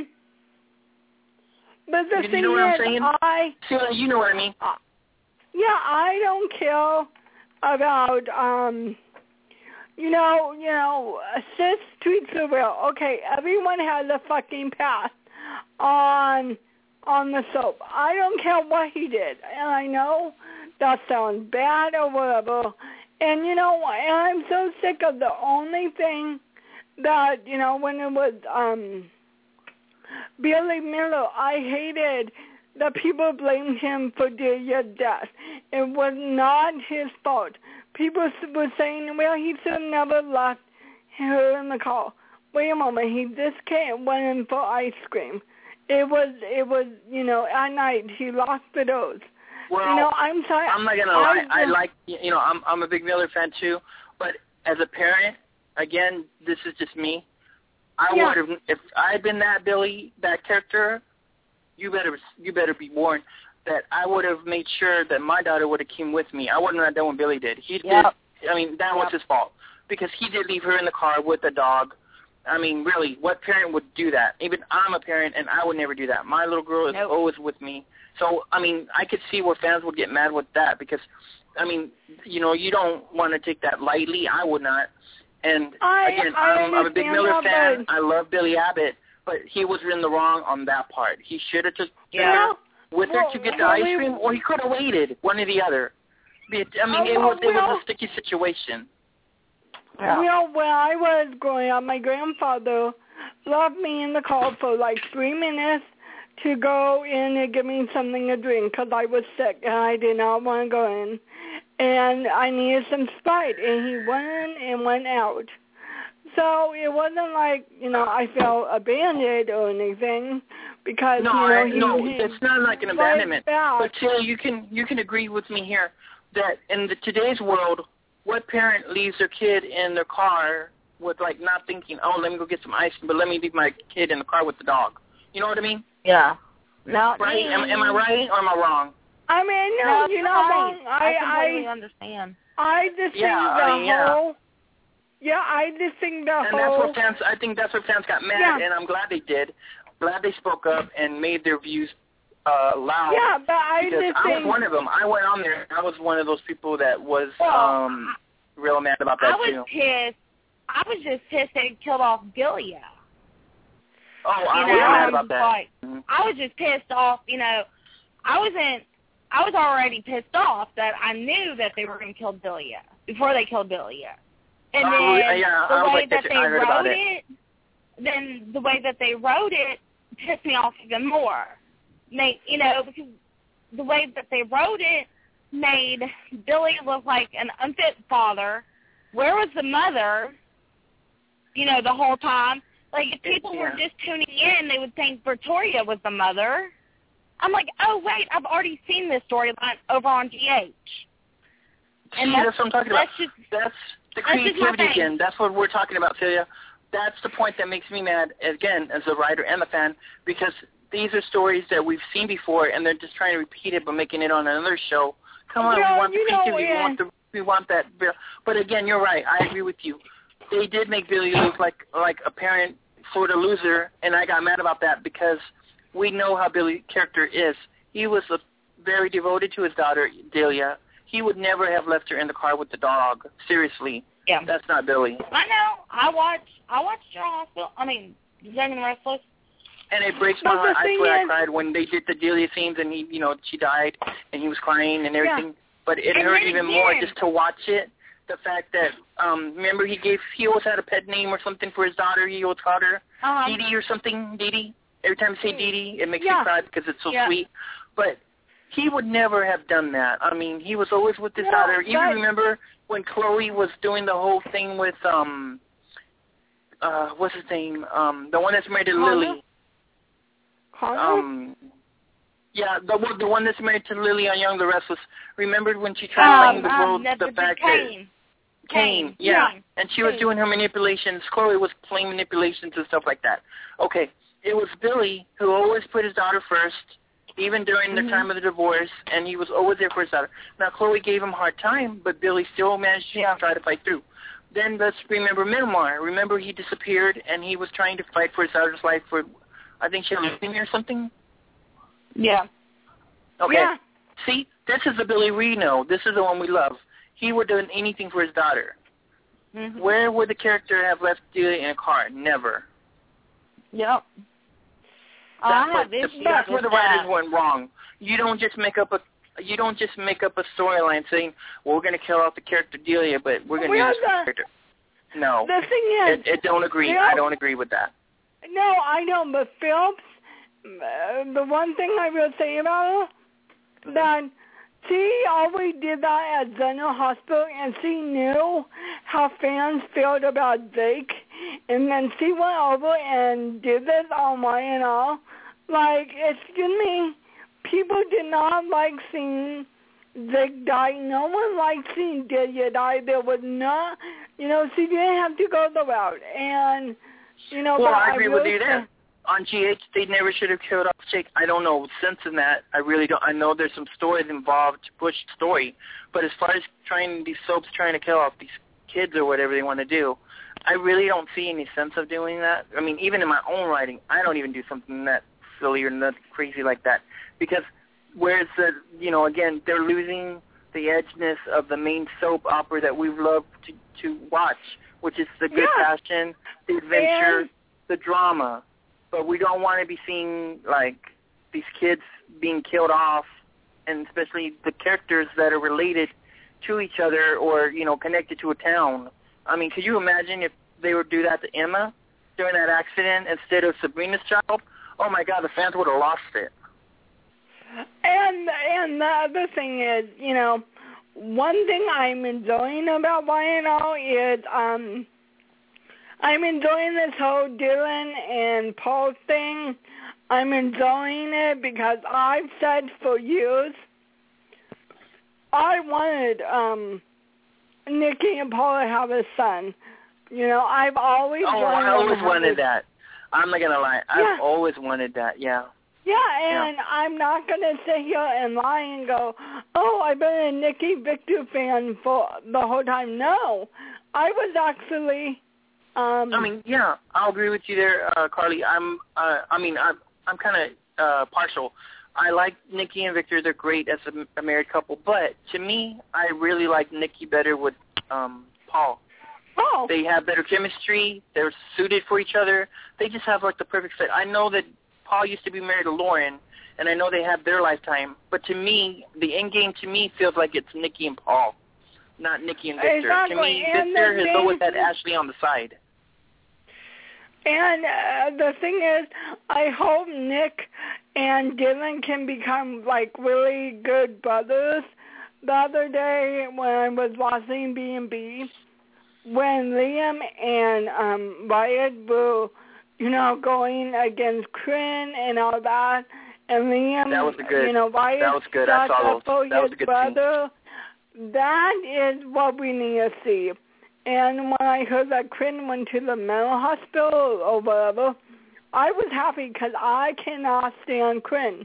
but the thing you know what is, I'm saying? You know what I mean? Yeah, I don't care about, Sis treats her well. Okay, everyone has a fucking path on the soap. I don't care what he did, and I know that sounds bad or whatever. And and I'm so sick of the only thing that when it was Billy Miller, I hated that people blamed him for Delia's death. It was not his fault. People were saying, well, he should have never left her in the car. Wait a moment, he just went in for ice cream. It was at night he locked the doors. Well, I'm sorry. I'm not gonna lie. I like, I'm a big Miller fan too. But as a parent, again, this is just me. I would have, if I had been that character, you better be warned that I would have made sure that my daughter would have came with me. I wouldn't have done what Billy did. He did. I mean, that was his fault because he did leave her in the car with the dog. I mean, really, what parent would do that? Even I'm a parent, and I would never do that. My little girl is always with me. So, I mean, I could see where fans would get mad with that because, I mean, you don't want to take that lightly. I would not. And, again, I'm a big Miller fan. I love Billy Abbott, but he was in the wrong on that part. He should have just with her to get the ice cream, or he could have waited, one or the other. I mean, it was a sticky situation. Well, when I was growing up, my grandfather left me in the car for like 3 minutes to go in and give me something to drink because I was sick and I did not want to go in. And I needed some Sprite, and he went in and went out. So it wasn't like, I felt abandoned or anything because, it's not like an abandonment. But, Tilly, you can agree with me here that in today's world, what parent leaves their kid in their car with, like, not thinking, oh, let me go get some ice cream, but let me leave my kid in the car with the dog? You know what I mean? Yeah. No, right? Am I right or am I wrong? I mean, no, you're not wrong. I completely understand. I just think I just think the whole... I think that's where fans got mad, and I'm glad they did. Glad they spoke up and made their views loud. Yeah, but I was one of them. I went on there. I was one of those people that was real mad about that too. Pissed. I was just pissed they killed off Delia. Oh, I was mad about that. I was just pissed off. I was already pissed off that I knew that they were going to kill Delia before they killed Delia. And then the way that they wrote it, then the way that they wrote it pissed me off even more. Because the way that they wrote it made Billy look like an unfit father. Where was the mother? the whole time. Like, if people were just tuning in, they would think Victoria was the mother. I'm like, oh, wait, I've already seen this storyline over on GH. And that's what I'm talking about. That's the creativity again. That's what we're talking about, Celia. That's the point that makes me mad, again, as a writer and a fan, because these are stories that we've seen before, and they're just trying to repeat it but making it on another show. Come on, we want the creativity, we want that. But again, you're right. I agree with you. They did make Billy look like a parent sort of loser, and I got mad about that because we know how Billy's character is. He was very devoted to his daughter, Delia. He would never have left her in the car with the dog. Seriously. Yeah. That's not Billy. I know. I watched General Hospital. I mean, Young and the Restless. And it breaks my heart. I swear I cried when they did the Delia scenes and he, she died and he was crying and everything. Yeah. But it hurt even more just to watch it. The fact that, remember he always had a pet name or something for his daughter. He always called her Dee Dee or something, Dee Dee. Every time you say Dee Dee, it makes me cry because it's so sweet. But he would never have done that. I mean, he was always with his daughter. You remember when Chloe was doing the whole thing with, what's his name? The one that's married to Lily. Yeah, the one that's married to Lily on Young the Restless. Remember when she tried playing the role, the fact that Kane, and she was doing her manipulations. Chloe was playing manipulations and stuff like that. Okay, it was Billy who always put his daughter first, even during the time of the divorce, and he was always there for his daughter. Now, Chloe gave him a hard time, but Billy still managed to try to fight through. Then let's remember Miramar. Remember he disappeared, and he was trying to fight for his daughter's life for, I think she had leukemia or something? Yeah. Okay. Yeah. See, this is the Billy we know. This is the one we love. He would have done anything for his daughter. Mm-hmm. Where would the character have left Delia in a car? Never. Yep. That's where the writers went wrong. You don't just make up a storyline saying, well, we're going to kill off the character Delia, but we're going to use the character. No. The thing is, it don't agree. I don't agree with that. No, I know, but Phillips, the one thing I will say about her, that she always did that at General Hospital, and she knew how fans felt about Jake, and then she went over and did this on YNL. Like, excuse me, people did not like seeing Jake die. No one liked seeing Delia die. There was not, she didn't have to go the route, and, Well, but I agree with you there. On GH, they never should have killed off Jake. I don't know sense in that. I really don't. I know there's some stories involved to push the story, but as far as these soaps trying to kill off these kids or whatever they want to do, I really don't see any sense of doing that. I mean, even in my own writing, I don't even do something that silly or not crazy like that, because whereas again, they're losing the edginess of the main soap opera that we've loved to watch, which is the good passion, the adventure, the drama. But we don't want to be seeing, like, these kids being killed off, and especially the characters that are related to each other or, connected to a town. I mean, could you imagine if they would do that to Emma during that accident instead of Sabrina's child? Oh, my God, the fans would have lost it. And the other thing is, one thing I'm enjoying about YNL is I'm enjoying this whole Dylan and Paul thing. I'm enjoying it because I've said for years I wanted Nikki and Paul to have a son. I've always wanted that. I'm not going to lie. I've always wanted that, Yeah, and I'm not going to sit here and lie and go, oh, I've been a Nikki Victor fan for the whole time. No, I was actually... I'll agree with you there, Carly. I'm kind of partial. I like Nikki and Victor. They're great as a married couple. But to me, I really like Nikki better with Paul. Oh. They have better chemistry. They're suited for each other. They just have, like, the perfect fit. I know that Paul used to be married to Lauren, and I know they have their lifetime. But to me, the end game to me feels like it's Nikki and Paul, not Nikki and Victor. Exactly. To me, Victor has always had Ashley on the side. And the thing is, I hope Nick and Dylan can become, like, really good brothers. The other day when I was watching B&B, when Liam and Wyatt were, going against Kryn and all that, and Liam, that was good. Wyatt that was good. I saw those. That was a good brother. Scene. That is what we need to see. And when I heard that Kryn went to the mental hospital or whatever, I was happy because I cannot stand Kryn.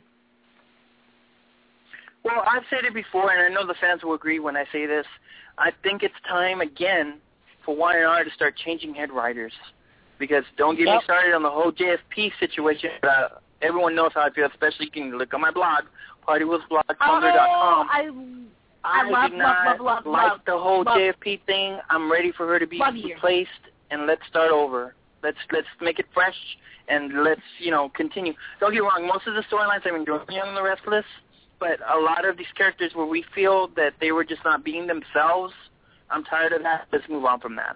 Well, I've said it before, and I know the fans will agree when I say this. I think it's time again for YNR to start changing head writers. Because don't get me started on the whole JFP situation. Everyone knows how I feel, especially you can look on my blog, partywheelsblog.tumblr.com. I did not like the whole JFP thing. I'm ready for her to be replaced, and let's start over. Let's make it fresh, and let's, continue. Don't get me wrong, most of the storylines I've enjoyed Young and the Restless, but a lot of these characters where we feel that they were just not being themselves, I'm tired of that. Let's move on from that.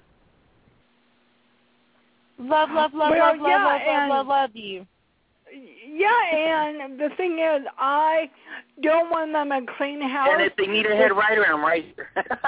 Love you. Yeah, and the thing is, I don't want them to clean house. And if they need a head writer, I'm right here.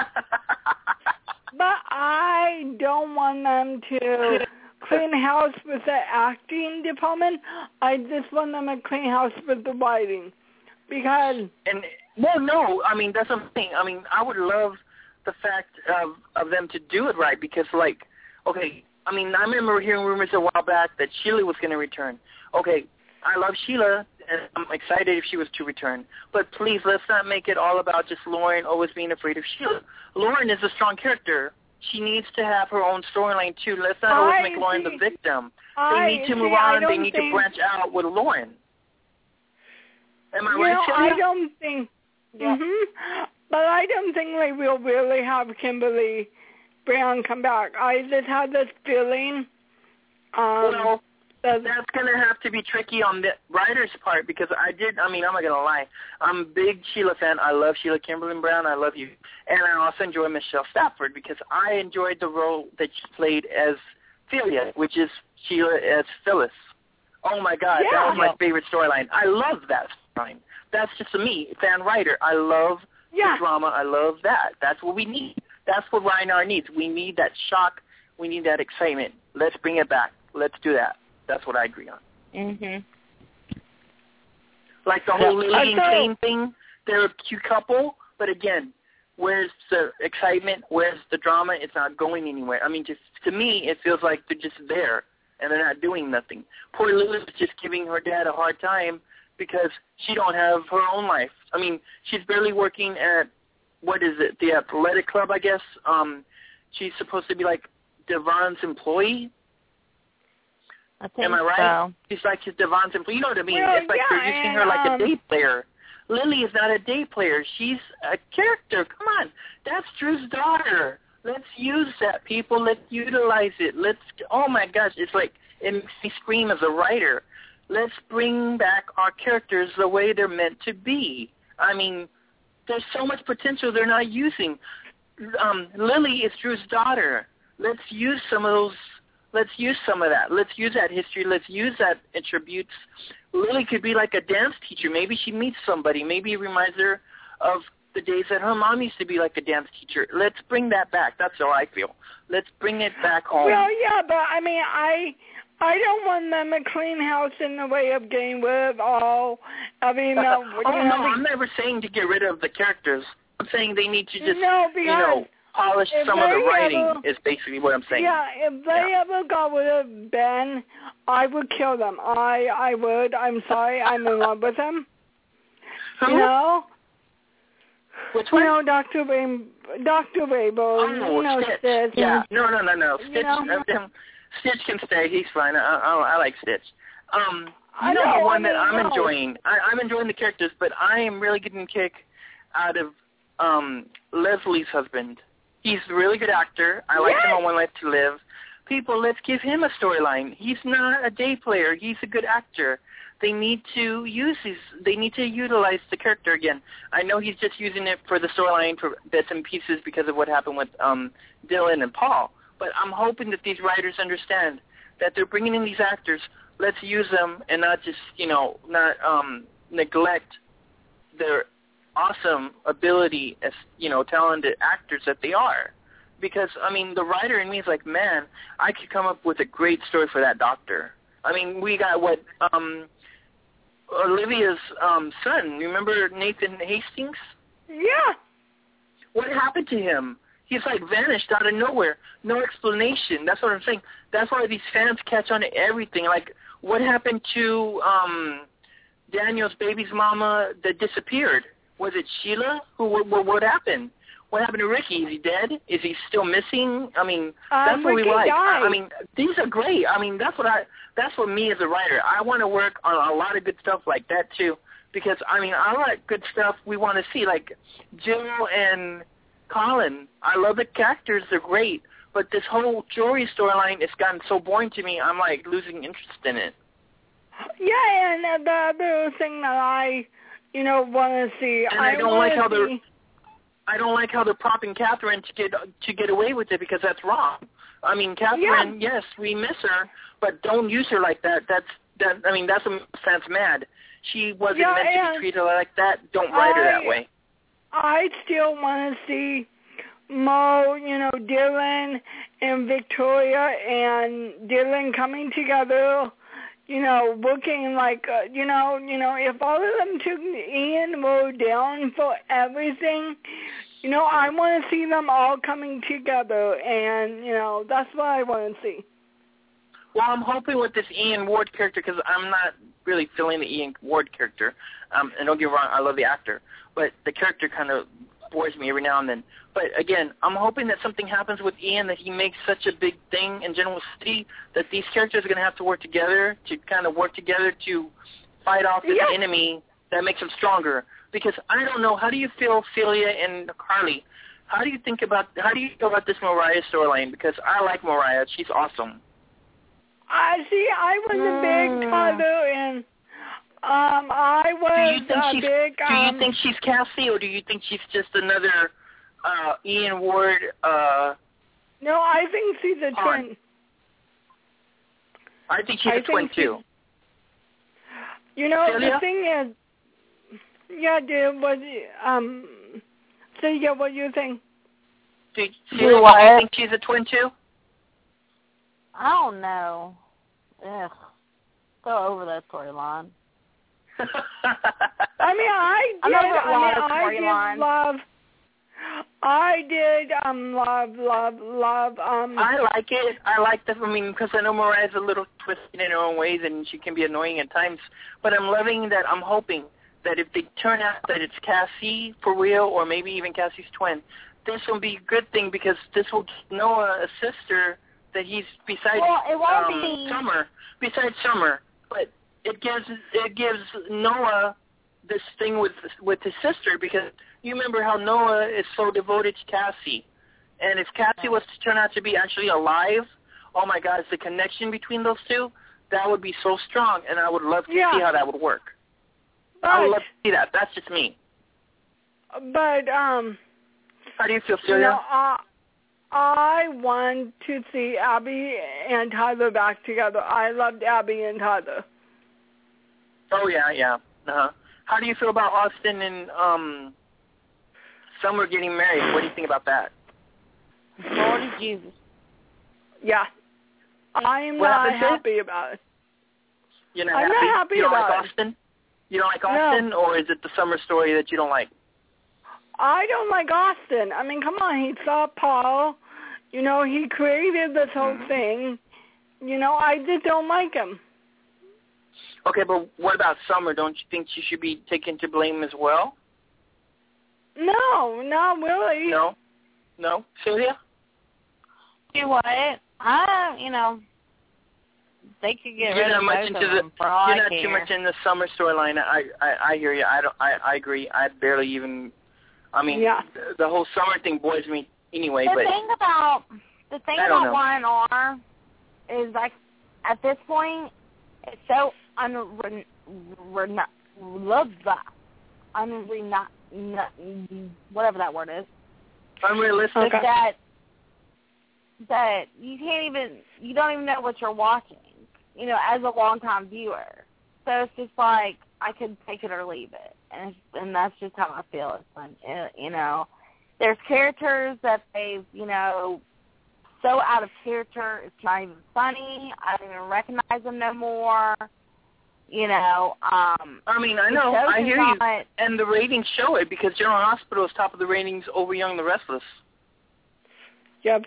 But I don't want them to clean house with the acting department. I just want them to clean house with the writing. Because... no, I mean, that's what I'm saying. I mean, I would love the fact of them to do it right because, okay, I mean, I remember hearing rumors a while back that Sheila was going to return. Okay, I love Sheila, and I'm excited if she was to return. But please, let's not make it all about just Lauren always being afraid of Sheila. Lauren is a strong character. She needs to have her own storyline, too. Let's not always make Lauren the victim. They need to move on. They need to branch out with Lauren. Am I right, Sheila? I don't think... Yeah. Mm-hmm. But I don't think they will really have Kimberly Brown come back. I just had this feeling... that's going to have to be tricky on the writer's part because I'm not going to lie. I'm a big Sheila fan. I love Sheila Kimberly Brown. I love you. And I also enjoy Michelle Stafford because I enjoyed the role that she played as Philia, which is Sheila as Phyllis. Oh, my God. Yeah. That was my favorite storyline. I love that storyline. That's just me, fan writer. I love the drama. I love that. That's what we need. That's what YNR needs. We need that shock. We need that excitement. Let's bring it back. Let's do that. That's what I agree on. Mhm. Like the whole Lily and Kane thing, they're a cute couple, but again, where's the excitement? Where's the drama? It's not going anywhere. I mean, just to me, it feels like they're just there and they're not doing nothing. Poor Lily is just giving her dad a hard time because she don't have her own life. I mean, she's barely working at the athletic club, I guess. She's supposed to be like Devon's employee. Am I right? So. She's like his Devon's employee. You know what I mean? It's like they're using her like a day player. Lily is not a day player. She's a character. Come on. That's Drew's daughter. Let's use that, people. Let's utilize it. Oh, my gosh. It's like it makes me scream as a writer. Let's bring back our characters the way they're meant to be. I mean, there's so much potential they're not using. Lily is Drew's daughter. Let's use some of those. Let's use some of that. Let's use that history. Let's use that attributes. Lily could be like a dance teacher. Maybe she meets somebody. Maybe it reminds her of the days that her mom used to be like a dance teacher. Let's bring that back. That's how I feel. Let's bring it back home. Well, yeah, but I mean, I don't want them to clean house in the way of getting rid of all. I mean, no, I'm never saying to get rid of the characters. I'm saying they need to just, polish some of the writing is basically what I'm saying. Yeah, if they ever got rid of Ben, I would kill them. I would. I'm sorry. I'm in love with him. Who? You know? Which one? You know, Dr. Rabel. Stitch. Yeah. No. Stitch can stay. He's fine. I like Stitch. The one that I'm enjoying. I'm enjoying the characters, but I am really getting a kick out of Leslie's husband. He's a really good actor. I like him on One Life to Live. People, let's give him a storyline. He's not a day player. He's a good actor. They need to utilize the character again. I know he's just using it for the storyline for bits and pieces because of what happened with Dylan and Paul. But I'm hoping that these writers understand that they're bringing in these actors. Let's use them and not just, not neglect their awesome ability as, talented actors that they are. because, I mean, the writer in me is like, man, I could come up with a great story for that doctor. I mean, we got Olivia's son. Remember Nathan Hastings? Yeah. What happened to him? He's like vanished out of nowhere. No explanation. That's what I'm saying. That's why these fans catch on to everything. Like, what happened to Daniel's baby's mama that disappeared? Was it Sheila? What happened? What happened to Ricky? Is he dead? Is he still missing? I mean, that's what Ricky we like. died. I mean, these are great. I mean, that's what me as a writer. I want to work on a lot of good stuff like that too, because I mean, I like good stuff we want to see, like Jill and Colin. I love the characters; they're great. But this whole Jory storyline has gotten so boring to me. I'm like losing interest in it. Yeah, and the other thing that I, want to see. And I don't like how they're propping Catherine to get away with it, because that's wrong. I mean, Catherine, yes, we miss her, but don't use her like that. That's what makes fans mad. She wasn't meant to be treated like that. Don't write her that way. I still want to see Mo, Dylan and Victoria and Dylan coming together, looking like, if all of them took Ian Mo down for everything, I want to see them all coming together, and, that's what I want to see. Well, I'm hoping with this Ian Ward character, because I'm not really feeling the Ian Ward character, and don't get me wrong, I love the actor, but the character kind of bores me every now and then. But again, I'm hoping that something happens with Ian, that he makes such a big thing in General City that these characters are going to have to work together to fight off this enemy that makes them stronger. Because I don't know, how do you feel, Celia and Carly? How do you feel about this Mariah storyline? Because I like Mariah; she's awesome. I was a big Tyler, and I was big. Do you think she's Cassie, or do you think she's just another Ian Ward? No, I think she's a twin. I think she's a twin too. The thing is, dude. What do you think? Do you think she's a twin too? I don't know. Ugh. Go over that storyline. I mean, I did love. I like it. I like that. I mean, because I know Mariah's a little twisted in her own ways, and she can be annoying at times. But I'm loving that. I'm hoping that if they turn out that it's Cassie for real, or maybe even Cassie's twin, this will be a good thing, because this will give Noah a sister that he's besides Summer. But it gives Noah this thing with his sister, because you remember how Noah is so devoted to Cassie, and if Cassie was to turn out to be actually alive, oh my God, the connection between those two, that would be so strong, and I would love to see how that would work. I would love to see that. That's just me. But how do you feel, Celia? I want to see Abby and Tyler back together. I loved Abby and Tyler. Oh yeah. How do you feel about Austin and Summer getting married? What do you think about that? Lord Jesus. Yeah. I am not happy about it. You're not happy? I'm not happy about it. You don't like Austin? You don't like Austin, or is it the Summer story that you don't like? I don't like Austin. I mean, come on. He saw Paul. He created this whole thing. I just don't like him. Okay, but what about Summer? Don't you think she should be taken to blame as well? No, not really. No? Celia? Do what? They could get rid of both of them for all I care. You're not too much in the Summer storyline. I hear you. I agree. I barely even. I mean, the whole Summer thing bores me anyway. The thing about 1R is, like, at this point, it's so whatever that word is. Unrealistic. That you don't even know what you're watching, as a longtime viewer. So it's just like, I could take it or leave it. And that's just how I feel. It's like, there's characters that they've, you know, so out of character, it's not even funny. I don't even recognize them no more. You know, I mean, I know, I hear you, and the ratings show it because General Hospital is top of the ratings over Young and the Restless. Yep.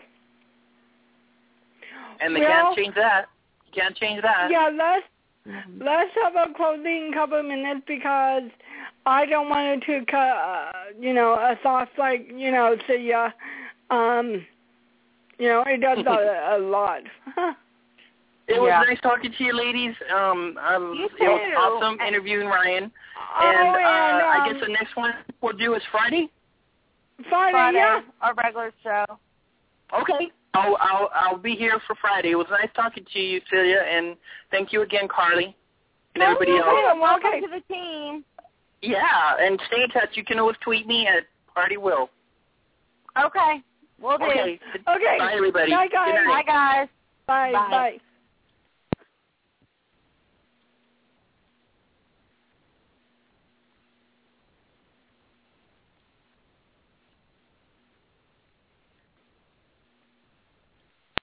And they can't change that. You can't change that. Yeah, let's have a closing couple of minutes because I don't want it to cut, you know, us off like, you know, see ya. You know, it does that a lot. It was nice talking to you, ladies. It was awesome interviewing Ryan. And I guess the next one we'll do is Friday. Friday, yeah, our regular show. Okay, I'll be here for Friday. It was nice talking to you, Celia, and thank you again, Carly, and everybody else. Welcome to the team. Yeah, and stay in touch. You can always tweet me at PartyWill. Okay, we'll do. Okay. Okay. Bye, everybody. Bye, guys. Bye, guys. Bye. Bye.